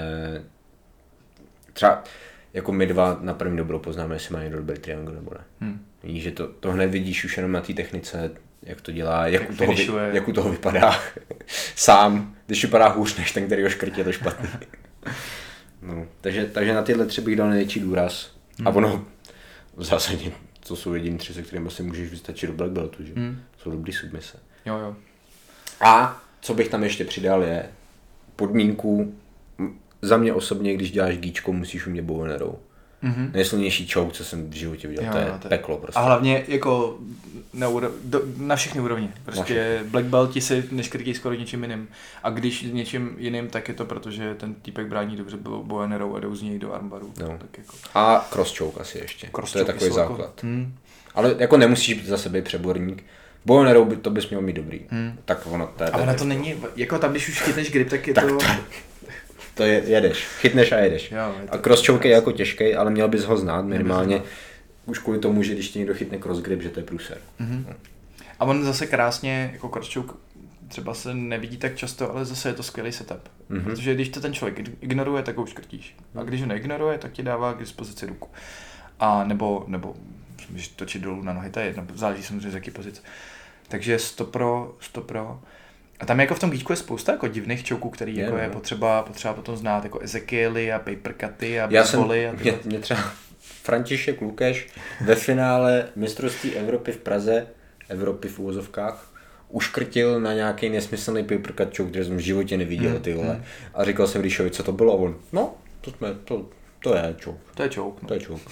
Speaker 1: třeba jako my dva na první dobrou poznáme, jestli má někdo dobrý triangle nebo ne. Hmm. Víš, že to, to hned vidíš už jenom na té technice, jak to dělá, jak, jak, u toho, vy, jak u toho vypadá sám, když vypadá hůř než ten, který ho škrtí, je to špatný. No, takže, takže na tyhle tři bych dal největší důraz. Hmm. A ono v zásadě to jsou jediný tři, se kterým asi můžeš vystačit do black beltu, že? Hmm. Jsou dobrý submise.
Speaker 2: Jo, jo.
Speaker 1: A co bych tam ještě přidal je podmínku. Za mě osobně, když děláš gíčko, musíš umět bow and arrow. Mm-hmm. Nejsilnější choke, co jsem v životě viděl, jo, to je no, to peklo prostě.
Speaker 2: A hlavně jako na, úro... do, na všechny úrovni. Prostě black belti si neškrtí skoro něčím jiným. A když něčím jiným, tak je to proto, že ten týpek brání dobře bow and arrow a jdou z něj do armbaru.
Speaker 1: No.
Speaker 2: Tak jako...
Speaker 1: A cross choke asi ještě.
Speaker 2: Cross
Speaker 1: to je takový základ.
Speaker 2: Jako... Hmm.
Speaker 1: Ale jako nemusíš za sebe přeborník. Bow and arrow by, to bys měl mít dobrý. Hmm. Tak ono, to je,
Speaker 2: ale na to není, jako tam, když už chytneš grip, tak je
Speaker 1: tak
Speaker 2: to...
Speaker 1: To je, jedeš, chytneš a jedeš.
Speaker 2: Jo, je
Speaker 1: a cross choke je jako těžký, ale měl bys ho znát minimálně. Už kvůli tomu, že když ti někdo chytne cross grip, že to je průser.
Speaker 2: Mm-hmm. No. A on zase krásně, jako cross choke třeba se nevidí tak často, ale zase je to skvělý setup. Mm-hmm. Protože když to ten člověk ignoruje, tak ho už škrtíš. A když ho neignoruje, tak ti dává k dispozici ruku. A nebo, nebo když točit dolů na nohy, to je jedno, záleží samozřejmě z jaký pozice. Takže sto pro, sto pro. A tam jako v tom gíčku je spousta jako divných čouků, který je, jako je potřeba, potřeba potom znát, jako Ezekiely a papercuty a basebally. A
Speaker 1: mě, mě třeba František Lukeš ve finále mistrovství Evropy v Praze, Evropy v úvozovkách, uškrtil na nějaký nesmyslný papercut choke, který jsem v životě neviděl, mm, ty vole. Mm. A říkal jsem Ríšovi, co to bylo, a on, no, to jsme, to, to je choke.
Speaker 2: To je choke, no.
Speaker 1: To je choke.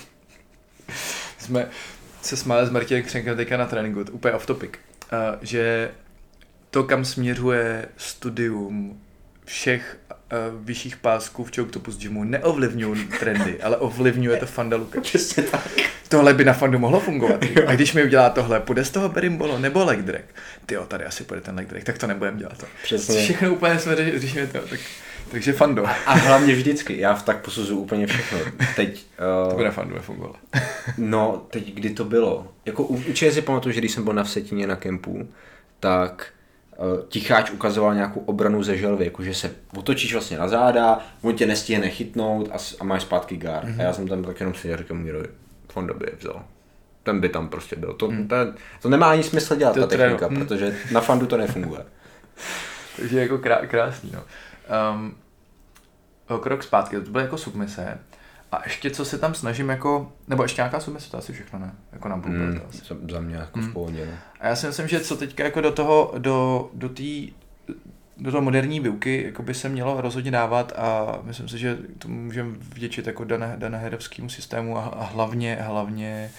Speaker 2: Jsme se smáli s Martinem Křenkem teďka na tréninku, úplně off topic, uh, že to, kam směřuje studium všech uh, vyšších pásků v Choketopus Gymu, neovlivňují trendy, ale ovlivňuje to Fanda Lukáš. Tohle by na Fandu mohlo fungovat. A když mi udělá tohle, půjde z toho berimbolo nebo leg drag? Tyjo, tady asi půjde ten leg drag, tak to nebudem dělat. To.
Speaker 1: Přesně.
Speaker 2: Všechno úplně jsme řešili to. Tak, takže Fando.
Speaker 1: A, a hlavně vždycky, já v tak posuzuju úplně všechno. Teď, uh,
Speaker 2: to by na Fandu nefungovalo.
Speaker 1: No, teď kdy to bylo? Jako určitě si pamatuju, že když jsem byl na Vsetíně na kempu, tak Ticháč ukazoval nějakou obranu ze želvy, jakože se otočíš vlastně na záda, on tě nestihne chytnout a, a máš zpátky guard. Mm-hmm. A já jsem tam tak jenom si říkal Mírovi, Fonda by je vzal. Ten by tam prostě byl. To, mm. to, to nemá ani smysl dělat, to ta technika, mm. protože na Fandu to nefunguje.
Speaker 2: Takže jako krá, krásný, no. Um, o krok zpátky, to bylo jako submise. A ještě co se tam snažím jako, nebo ještě nějaká submise, to asi všechno ne, jako na Blue Belt
Speaker 1: mm, asi. Za mě jako mm. v pohodě, ne?
Speaker 2: A já si myslím, že co teďka jako do toho, do, do té do toho moderní výuky jako by se mělo rozhodně dávat a myslím si, že to můžeme vděčit jako Dana, Dana Herovskému systému a, a hlavně, hlavně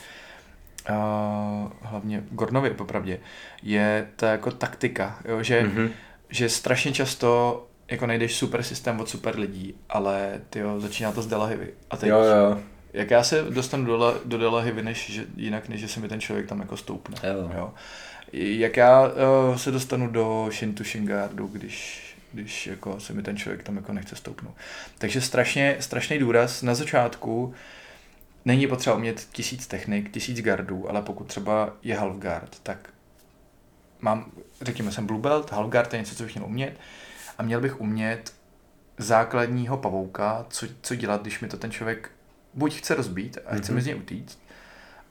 Speaker 2: a, hlavně Gordonovi popravdě, je ta jako taktika, jo, že, mm-hmm. že strašně často jako najdeš super systém od super lidí, ale tyjo, začíná to z Dela Heavy. A teď,
Speaker 1: jo, jo.
Speaker 2: jak já se dostanu do, do Dela Heavy, než, že, jinak než že se mi ten člověk tam jako stoupne.
Speaker 1: Jo.
Speaker 2: Jo. Jak já uh, se dostanu do Shin to Shin guardu, když, když jako se mi ten člověk tam jako nechce stoupnout. Takže strašně, strašný důraz na začátku. Není potřeba umět tisíc technik, tisíc guardů, ale pokud třeba je half guard, tak mám, řekněme, jsem blue belt, half guard je něco, co bych měl umět. A měl bych umět základního pavouka, co, co dělat, když mi to ten člověk buď chce rozbít a chce mm-hmm. mi z něj utíct,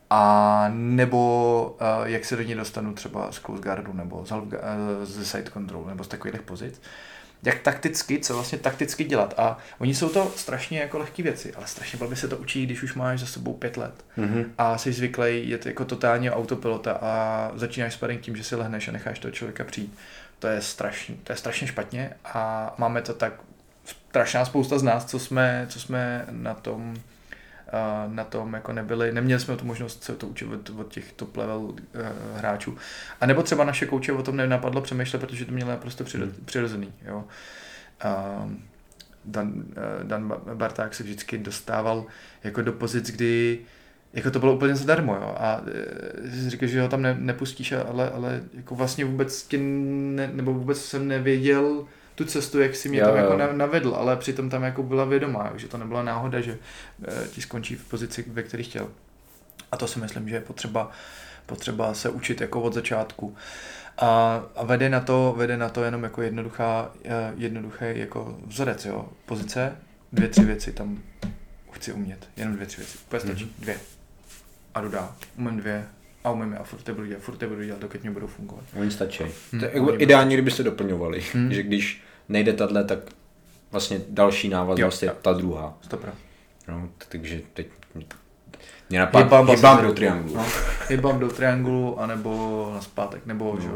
Speaker 2: a nebo uh, jak se do ní dostanu třeba z close guardu nebo z, uh, z side control nebo z takových pozic. Jak takticky, co vlastně takticky dělat. A oni jsou to strašně jako lehké věci, ale strašně blbě se to učí, když už máš za sebou pět let. Mm-hmm. A jsi zvyklý jet jako totálně autopilota a začínáš sparring tím, že si lehneš a necháš toho člověka přijít. To je strašně, to je strašně špatně a máme to tak strašná spousta z nás, co jsme, co jsme na tom na tom jako nebyli, neměli jsme tu možnost se to učit od, od těch top level uh, hráčů. A nebo třeba naše kouče o tom nenapadlo přemýšlet, protože to měli naprosto přirozený. Jo. Uh, Dan, uh, Dan Barták se vždycky dostával jako do pozic, kdy jako to bylo úplně zadarmo, jo. A uh, říkáš, že ho tam ne, nepustíš, ale, ale jako vlastně vůbec tě ne, nebo vůbec jsem nevěděl tu cestu, jak si mě jo, tam jako navedl, ale přitom tam jako byla vědomá, že to nebyla náhoda, že ti skončí v pozici, ve které chtěl. A to si myslím, že je potřeba, potřeba se učit jako od začátku. A, a vede na to, vede na to jenom jako jednoduchá, jednoduchý jako vzorec, jo. Pozice, dvě, tři věci tam chci umět, jenom dvě, tři věci, úplně stačí, mm-hmm. dvě. A jdu dál, umím dvě. A umím a furt je budu dělat, furt je budu dělat, dokud mě budou fungovat.
Speaker 1: Oni stačí. Hmm. To je jako ideálně, kdyby se doplňovali, hmm. že když nejde tato, tak vlastně další návaznost je ta druhá.
Speaker 2: Stopra.
Speaker 1: No, takže teď mě napadá, hybám do triangulu.
Speaker 2: No, hybám do triangulu, anebo na zpátek, nebo no. že,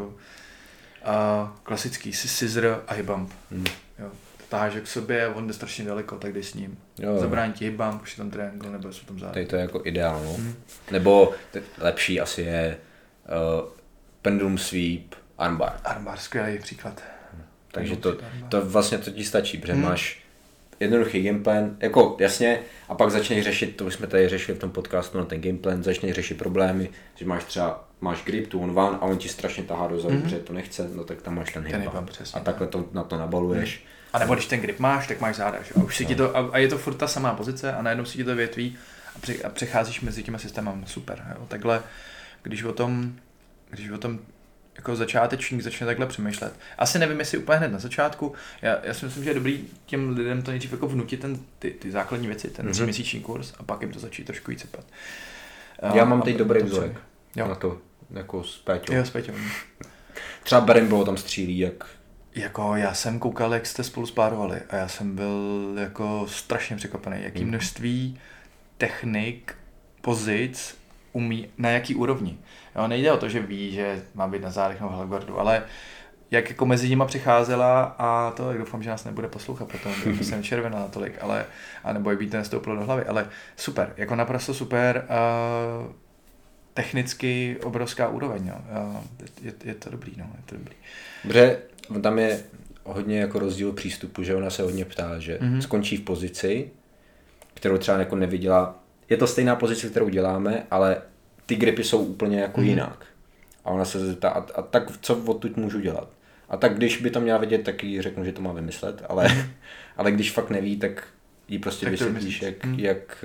Speaker 2: a klasický scissor a hybám. Hmm. Jo. Táže k sobě, on jde strašně daleko, tak jdeš s ním. Jo. Zabrání ti hybám, už je tam triangle, nebo jsou tam zády.
Speaker 1: Tady to je jako ideálno. Hmm. Nebo lepší asi je uh, pendulum sweep, armbar.
Speaker 2: Armbar, skvělý příklad.
Speaker 1: Hmm. Takže to, to vlastně to ti stačí, protože hmm. máš jednoduchý gameplan, jako jasně, a pak začneš řešit, to jsme tady řešili v tom podcastu na ten gameplan, začneš řešit problémy, že máš třeba, máš grip, tu on one a on ti strašně tahá dozadu, mm-hmm. protože to nechce, no tak tam máš ten hip a takhle to, na to nabaluješ. Mm.
Speaker 2: A nebo když ten grip máš, tak máš záda, že? A už si no. ti to, a, a je to furt ta samá pozice a najednou si ti to větví a, při, a přecházíš mezi těma systémami, super, jo? Takhle, když o tom, když o tom jako začátečník začne takhle přemýšlet. Asi nevím, jestli úplně hned na začátku. Já, já si myslím, že je dobrý těm lidem to nejdřív jako vnutit ten, ty, ty základní věci, ten mm-hmm. tříměsíční kurz a pak jim to začít trošku víc cepat.
Speaker 1: Já mám teď dobrý vzorek na to, jako s Péťou.
Speaker 2: Jo, s Péťou.
Speaker 1: Třeba Berimbo tam střílí, jak...
Speaker 2: Jako já jsem koukal, jak jste spolu spárovali a já jsem byl jako strašně překvapený, jaký mm. množství technik, pozic umí, na jaký úrovni. Jo, nejde o to, že ví, že má být na zádech nebo hellguardu, ale jak jako mezi nima přicházela a to, jak doufám, že nás nebude poslouchat, protože jsem červená natolik, ale, a nebo jak by to nestoupilo do hlavy, ale super, jako naprosto super, uh, technicky obrovská úroveň, jo. Je, je to dobrý, no, je to dobrý.
Speaker 1: Dobře, tam je hodně jako rozdíl přístupu, že ona se hodně ptá, že mm-hmm. skončí v pozici, kterou třeba jako neviděla, je to stejná pozice, kterou děláme, ale ty gripy jsou úplně jako mm-hmm. jinak. A ona se zeptá, a, a tak co odtud můžu dělat? A tak když by to měla vědět, tak jí řeknu, že to má vymyslet, ale, mm-hmm. ale když fakt neví, tak jí prostě tak vysvětlíš, jak, mm-hmm. jak,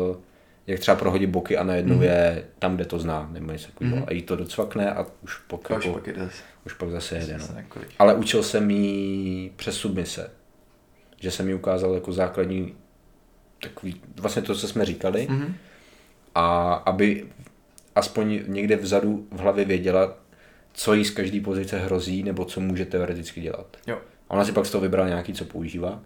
Speaker 1: jak třeba prohodit boky a najednou mm-hmm. je tam, kde to zná, nebo něco mm-hmm. a jí to docvakne a už, pok,
Speaker 2: a už,
Speaker 1: jako,
Speaker 2: pak, jde.
Speaker 1: už pak zase jede. No. Ale učil jsem jí přes submise, že jsem jí ukázal jako základní, takový, vlastně to, co jsme říkali, mm-hmm. a aby aspoň někde vzadu v hlavě věděla, co jí z každé pozice hrozí, nebo co může teoreticky dělat.
Speaker 2: Jo.
Speaker 1: A ona si pak z toho vybrala nějaký, co používá,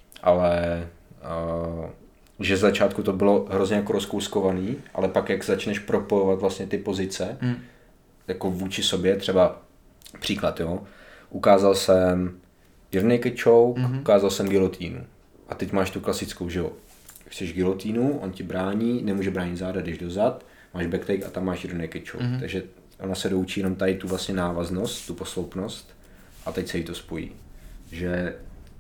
Speaker 1: ale uh, že z začátku to bylo hrozně jako rozkouskovaný, ale pak jak začneš propojovat vlastně ty pozice, mm. jako vůči sobě, třeba příklad, jo, ukázal jsem rear naked choke, mm-hmm. ukázal jsem gilotínu. A teď máš tu klasickou, že jo, chceš gilotínu, on ti brání, nemůže bránit záda, jdeš dozad, máš backtake a tam máš rear naked choke. Mm-hmm. Takže ona se doučí jenom tady tu vlastně návaznost, tu posloupnost a teď se jí to spojí. Že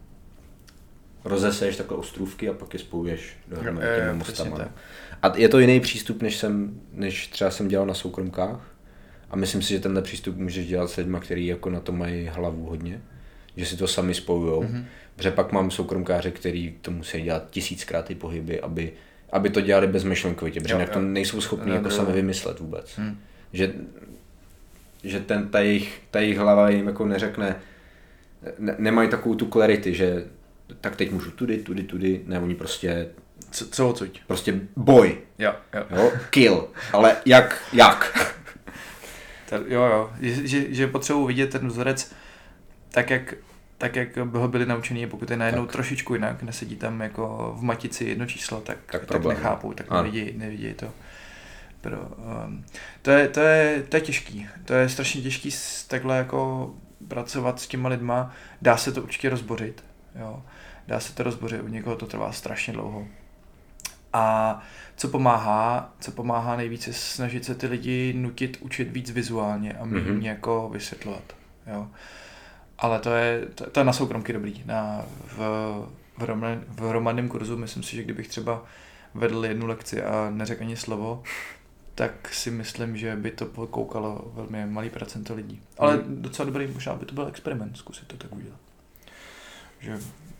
Speaker 1: rozeseješ takhle ostrůvky a pak je spojuješ dohromady těmi mostama. A je to jiný přístup, než, jsem, než třeba jsem dělal na soukromkách. A myslím si, že tenhle přístup můžeš dělat s lidma, kteří jako na to mají hlavu hodně. Že si to sami spojujou. Mm-hmm. Protože pak mám soukromkáře, kteří to musí dělat tisíckrát ty pohyby, aby, aby to dělali bezmyšlenkovitě. Protože jinak to nejsou schopni jako sami vymyslet vůbec. Mm. Že, že ten, ta, jejich, ta jejich hlava jim jako neřekne, ne, nemají takovou tu clarity, že tak teď můžu tudy, tudy, tudy, ne, oni prostě
Speaker 2: Co, co odsuť?
Speaker 1: Prostě boj.
Speaker 2: Jo, jo.
Speaker 1: Jo? Kill. Ale jak? Jak?
Speaker 2: Tak, jo, jo. Že, že, že potřebuji vidět ten vzorec tak, jak, tak, jak ho byli naučený, pokud je najednou tak trošičku jinak, nesedí tam jako v matici jedno číslo, tak, tak, tak nechápou, tak nevidějí, nevidějí to. Pro, um, to, je, to, je, to je těžký. To je strašně těžký takhle jako pracovat s těma lidma. Dá se to určitě rozbořit. Jo. Dá se to rozbořit, u někoho to trvá strašně dlouho. A co pomáhá, co pomáhá nejvíce, snažit se ty lidi nutit učit víc vizuálně a méně mm-hmm. jako vysvětlovat. Jo. Ale to je, to, to je na soukromky dobrý. Na, v, v, roman, v hromadném kurzu myslím si, že kdybych třeba vedl jednu lekci a neřekl ani slovo, tak si myslím, že by to koukalo velmi malý procento lidí. Ale mm. docela dobrý, možná by to byl experiment, zkusit to tak udělat. Že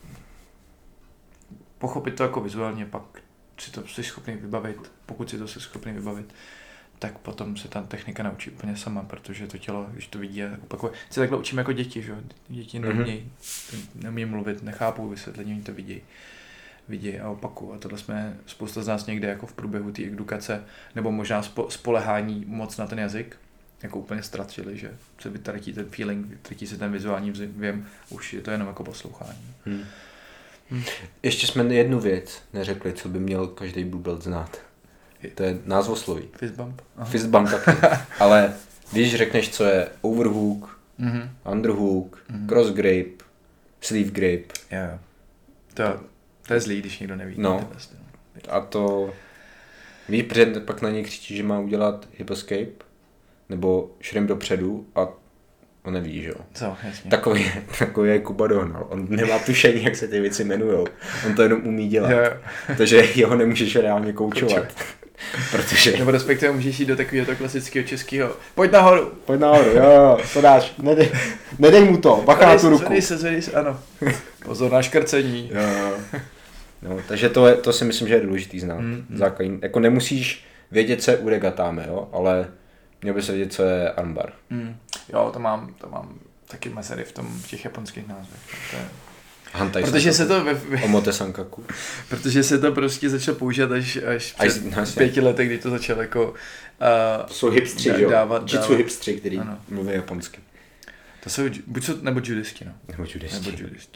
Speaker 2: pochopit to jako vizuálně, pak si to jsi schopný vybavit, pokud si to jsi schopný vybavit, tak potom se ta technika naučí úplně sama, protože to tělo, když to vidí a opakuje. Si takhle učíme jako děti, že? Děti neumějí, neumějí mluvit, nechápou vysvětlení, oni to vidějí. vidějí a opakují. A tohle jsme spousta z nás někde jako v průběhu té edukace, nebo možná spo, spolehání moc na ten jazyk, jako úplně ztratili, že se vytratí ten feeling, vytratí se ten vizuální věm, už je to jenom jako poslouchání. Hmm.
Speaker 1: Hmm. Ještě jsme jednu věc neřekli, co by měl každý Blue Belt znát. To je názvosloví.
Speaker 2: Fistbump.
Speaker 1: Fistbump taky. Ale když řekneš, co je overhook,
Speaker 2: mm-hmm.
Speaker 1: underhook, mm-hmm. cross grape, sleeve grape.
Speaker 2: Jo, jo. To, to je zlý, když někdo neví.
Speaker 1: No. A to víš, protože pak na něj křičí, že má udělat hip escape nebo shrimp dopředu a on neví, že jo.
Speaker 2: Co, jasně.
Speaker 1: Takový, takový je Kuba Dohnal. On nemá tušení, jak se ty věci jmenujou. On to jenom umí dělat.
Speaker 2: Jo.
Speaker 1: Takže jeho nemůžeš reálně koučovat. Protože...
Speaker 2: Nebo respektive můžeš jít do takového to klasického českého. Pojď nahoru.
Speaker 1: Pojď nahoru, jo, jo, to dáš. Nedej, nedej mu to, bacha na tu ruku.
Speaker 2: Zvedej se, zvedej se, ano. Pozor na škrcení.
Speaker 1: Jo, jo. No, takže to, je, to si myslím, že je důležitý znát.
Speaker 2: Mm, mm.
Speaker 1: Základní. Jako nemusíš vědět, co je uregatáme, jo, ale měl by se vědět, co je armbar.
Speaker 2: Mm. Jo, to mám, to mám taky mezery v, tom, v těch japonských názvech. To je...
Speaker 1: Hantai
Speaker 2: protože se to ve,
Speaker 1: Omote Sankaku.
Speaker 2: Protože se to prostě začalo používat až, až před
Speaker 1: no,
Speaker 2: pěti letech, kdy to začalo jako uh,
Speaker 1: to jsou hipstři, jo?
Speaker 2: Dávat,
Speaker 1: Jitsu hipstři, který ano. mluví japonsky.
Speaker 2: To jsou buď jsou, nebo judisti, no.
Speaker 1: Nebo judisti.
Speaker 2: Nebo judisti.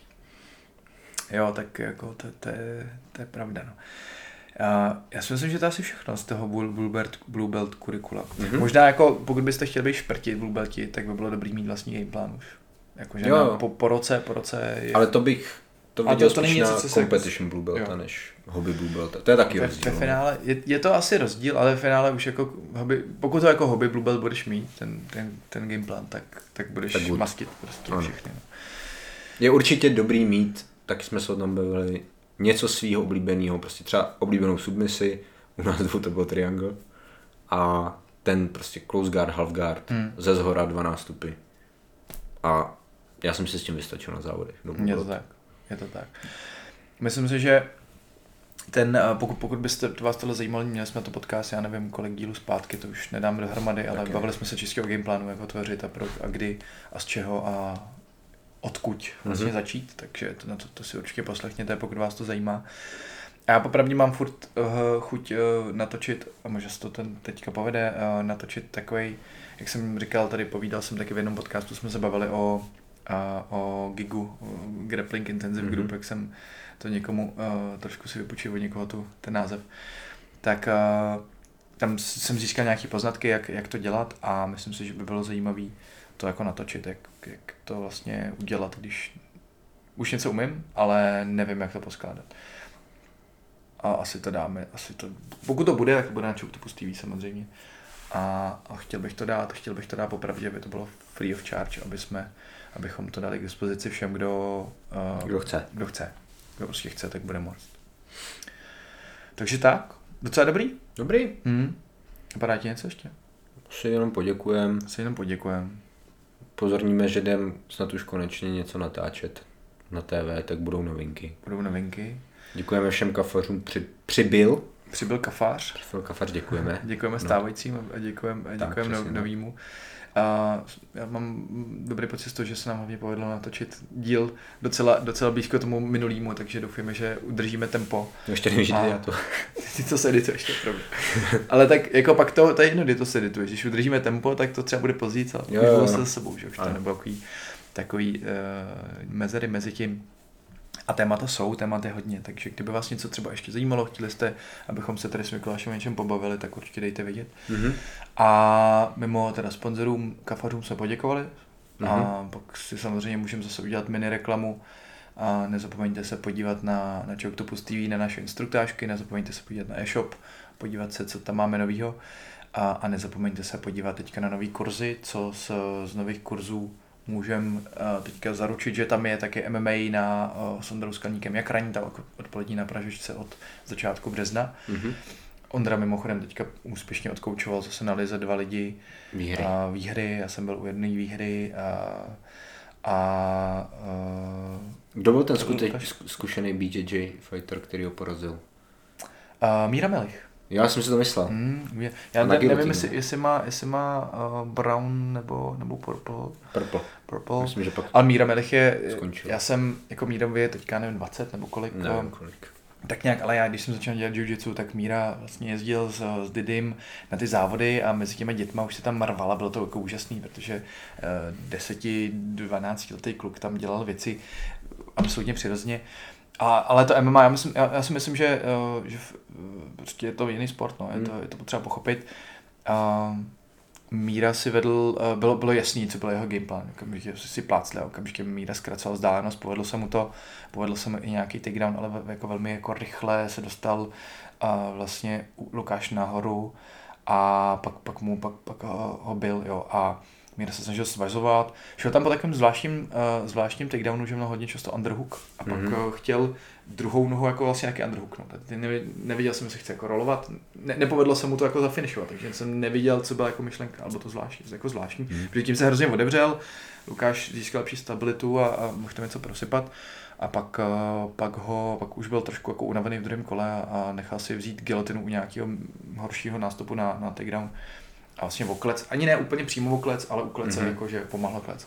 Speaker 2: Jo, tak jako to, to, je, to je pravda, no. Uh, já si myslím, že to asi všechno z toho Blue Belt, Blue Belt kurikula. Mm-hmm. Možná jako, pokud byste chtěli být šprti Blue Belti, tak by bylo dobrý mít vlastní gameplan už. Jakože po, po roce, po roce... Je...
Speaker 1: Ale to bych to viděl to, to spíš na competition Blue Belta, než hobby Blue Belta. To je taky
Speaker 2: ve,
Speaker 1: rozdíl.
Speaker 2: Ve finále, je, je to asi rozdíl, ale ve finále už jako hobby, pokud to jako hobby Blue Belt budeš mít, ten, ten, ten gameplan, tak, tak budeš tak mastit prostě ano. všechny. No.
Speaker 1: Je určitě dobrý mít, taky jsme se o tom bavili, něco svýho oblíbeného, prostě třeba oblíbenou submisi, u nás dvou to byl triangle, a ten prostě close guard, half guard, hmm. ze zhora dva nástupy. A já jsem si s tím vystačil na závodech.
Speaker 2: Je to tak, je to tak. Myslím si, že ten, pokud, pokud byste vás tohle zajímalo, měli jsme to podcast, já nevím kolik dílů zpátky, to už nedám dohromady, ale okay. bavili jsme se čistě o gameplánu, jak ho tvořit a, pro, a kdy a z čeho a odkud vlastně mm-hmm. začít, takže to, na to, to si určitě poslechněte, pokud vás to zajímá. A já popravdě mám furt uh, chuť uh, natočit, a možná se to ten teďka povede, uh, natočit takovej, jak jsem říkal, tady povídal jsem taky v jednom podcastu, jsme se bavili o, uh, o gigu, o Grappling Intensive mm-hmm. Group, jak jsem to někomu, uh, trošku si vypučil od někoho tu, ten název, tak uh, tam jsem získal nějaké poznatky, jak, jak to dělat a myslím si, že by bylo zajímavé to jako natočit, jak, jak to vlastně udělat, když už něco umím, ale nevím, jak to poskládat. A asi to dáme, asi to, pokud to bude, tak bude na Choctopus T V samozřejmě. A, a chtěl bych to dát, chtěl bych to dát popravdě, aby to bylo free of charge, aby jsme, abychom to dali k dispozici všem, kdo, uh,
Speaker 1: kdo chce.
Speaker 2: Kdo chce. Kdo prostě chce, tak bude moct. Takže tak, docela dobrý?
Speaker 1: Dobrý.
Speaker 2: Hmm. Padá ti něco ještě?
Speaker 1: Si jenom poděkujem.
Speaker 2: Si jenom poděkujem.
Speaker 1: Pozorníme, že jdem snad už konečně něco natáčet na T V, tak budou novinky.
Speaker 2: Budou novinky.
Speaker 1: Děkujeme všem kafařům. Při, přibyl.
Speaker 2: Přibyl kafář.
Speaker 1: Přibyl kafář, děkujeme.
Speaker 2: Děkujeme stávajícím a děkujeme, a děkujeme no, novýmu. A já mám dobrý pocit z toho, že se nám hlavně povedlo natočit díl docela, docela blízko tomu minulýmu, takže doufujeme, že udržíme tempo.
Speaker 1: Ještě nevíš, kdy já to.
Speaker 2: Ty to se edituje ještě, pravda. Ale tak jako pak to, to je jedno, kdy to se edituje. Když udržíme tempo, tak to třeba bude později, ale už bylo se za sebou, že už to nebylo takový, takový uh, mezery mezi tím. A témata jsou, témat je hodně, takže kdyby vás něco třeba ještě zajímalo, chtěli jste, abychom se tady s Mikulášem o něčem pobavili, tak určitě dejte vědět. Mm-hmm. A mimo teda sponzorům, kafařům se poděkovali mm-hmm. a pak si samozřejmě můžeme zase udělat mini reklamu a nezapomeňte se podívat na, na Choctopus T V, na naše instruktážky, nezapomeňte se podívat na e-shop, podívat se, co tam máme novýho a, a nezapomeňte se podívat teďka na nový kurzy, co z, z nových kurzů můžeme uh, teďka zaručit, že tam je taky M M A na uh, s Ondrou Skalníkem jak ranní, tak odpolední na Pražičce od začátku března. Mm-hmm. Ondra mimochodem teďka úspěšně odkoučoval zase na lize dva lidi.
Speaker 1: Výhry.
Speaker 2: A výhry, já jsem byl u jedné výhry a, a uh,
Speaker 1: kdo byl ten skuteč, zkušený B J J fighter, který ho porazil?
Speaker 2: Uh, Míra Melich.
Speaker 1: Já jsem si to myslel.
Speaker 2: Mm, je, já ne, nevím, jestli, jestli má, jestli má uh, brown nebo, nebo purple.
Speaker 1: Purple.
Speaker 2: Purple.
Speaker 1: Myslím, že pak
Speaker 2: ale Míra Melich je,
Speaker 1: skončil.
Speaker 2: Já jsem jako Mírově teďka nevím dvacet nebo kolik.
Speaker 1: Nevím kolik.
Speaker 2: Tak nějak, ale já když jsem začal dělat jiu-jitsu, tak Míra vlastně jezdil s, s Didym na ty závody a mezi těma dětma už se tam marvala, bylo to jako úžasný, protože uh, deseti, dvanácti letý kluk tam dělal věci absolutně přirozeně. A, ale to M M A, já, myslím, já, já si myslím, že, uh, že uh, prostě je to jiný sport, no, je, hmm. to, je to potřeba pochopit. Uh, Míra si vedl, uh, bylo, bylo jasný, co byl jeho gameplan, okamžitě si plácli, okamžitě Míra zkracoval vzdálenost, povedlo se mu to, povedlo se mu i nějaký takedown, ale jako velmi jako rychle se dostal uh, vlastně Lukáš nahoru a pak, pak mu pak, pak ho, ho byl, jo, a Míra se snažil svazovat, šel tam po takovém zvláštním, uh, zvláštním takedownu, že měl hodně často underhook a pak mm-hmm. chtěl druhou nohu jako vlastně nějaký underhook. No. Neviděl jsem, jestli chce jako rolovat, ne, nepovedlo se mu to jako zafinišovat, takže jsem neviděl, co byla jako myšlenka, alebo to zvláštní, jako zvláštní, mm-hmm. protože tím se hrozně odevřel, Lukáš získal lepší stabilitu a, a mohl tam něco prosypat a pak, uh, pak, ho, pak už byl trošku jako unavený v druhém kole a, a nechal si vzít gilotinu u nějakého horšího nástupu na, na takedown. A vlastně oklec, ani ne úplně přímo oklec, ale u klece, mm-hmm. jakože pomáhal klec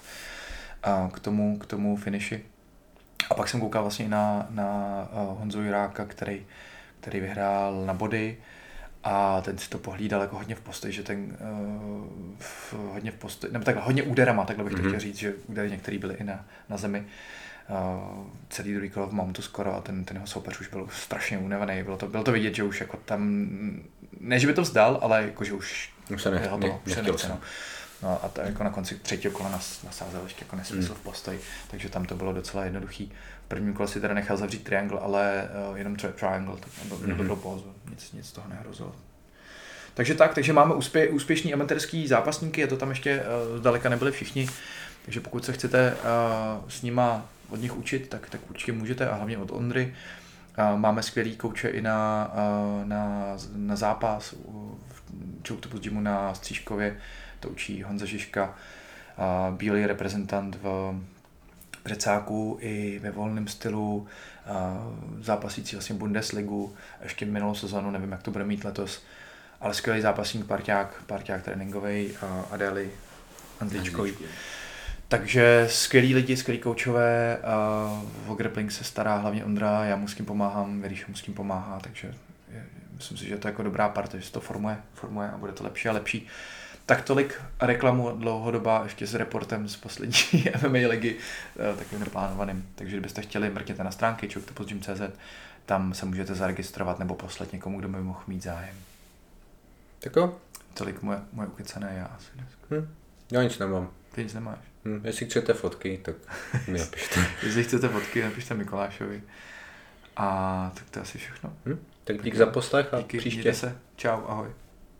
Speaker 2: a k tomu, k tomu finiši. A pak jsem koukal vlastně na, na uh, Honzu Juráka, který, který vyhrál na body a ten si to pohlídal jako hodně v postoji, že ten uh, v, hodně v postoji, nebo takhle hodně úderama, takhle bych mm-hmm. to chtěl říct, že údery některý byly i na, na zemi. Uh, celý druhý kolo v mountu skoro a ten, ten jeho soupeř už byl strašně unavený, bylo to, bylo to vidět, že už jako tam, ne, že by to vzdal, ale jako, že už
Speaker 1: Už se nechtěl,
Speaker 2: to, už se nechce, no. No a to jako na konci třetího kola nas, nasázel ještě jako nesmysl mm. v postoji, takže tam to bylo docela jednoduchý. V prvním kole si teda nechal zavřít triangle, ale uh, jenom tri- triangle, tak nebyl mm-hmm. dobrou pózu, nic, nic toho nehrozilo. Takže tak, takže máme úspě, úspěšný amatérský zápasníky, a to tam ještě uh, zdaleka nebyli všichni, takže pokud se chcete uh, s nima od nich učit, tak, tak určitě můžete a hlavně od Ondry. Uh, máme skvělý kouče i na, uh, na, na zápas v Choctopus Gymu na Stříškově, to učí Honza Žižka, uh, bílý reprezentant v Řecáku i ve volném stylu, uh, zápasící vlastně Bundesligu, ještě minulou sezonu, nevím, jak to bude mít letos, ale skvělý zápasník, parťák, parťák tréninkový a Adély Andličkový. Takže skvělí lidi, skvělí koučové, uh, o grappling se stará hlavně Ondra, já mu s tím pomáhám, Věríš mu s tím pomáhá, takže je, myslím si, že to je jako dobrá parta, že se to formuje, formuje a bude to lepší a lepší. Tak tolik reklamu dlouhodoba ještě s reportem z poslední M M A ligy, uh, takovým neplánovaným. Takže kdybyste chtěli, mrkněte na stránky choctopus gym tečka cé zet, tam se můžete zaregistrovat nebo poslat někomu, kdo by mohl mít zájem.
Speaker 1: Tak jo.
Speaker 2: Tolik moje, moje ukecané já asi dneska.
Speaker 1: Hm. Já nic nemám.
Speaker 2: Ty nic nemáš.
Speaker 1: Hm. Jestli chcete fotky, tak mi napište.
Speaker 2: Jestli chcete fotky, napište Mikulášovi. A tak to je asi všechno.
Speaker 1: Hm. Tak dík tak za poslech a
Speaker 2: díky,
Speaker 1: příště.
Speaker 2: se. Čau, ahoj.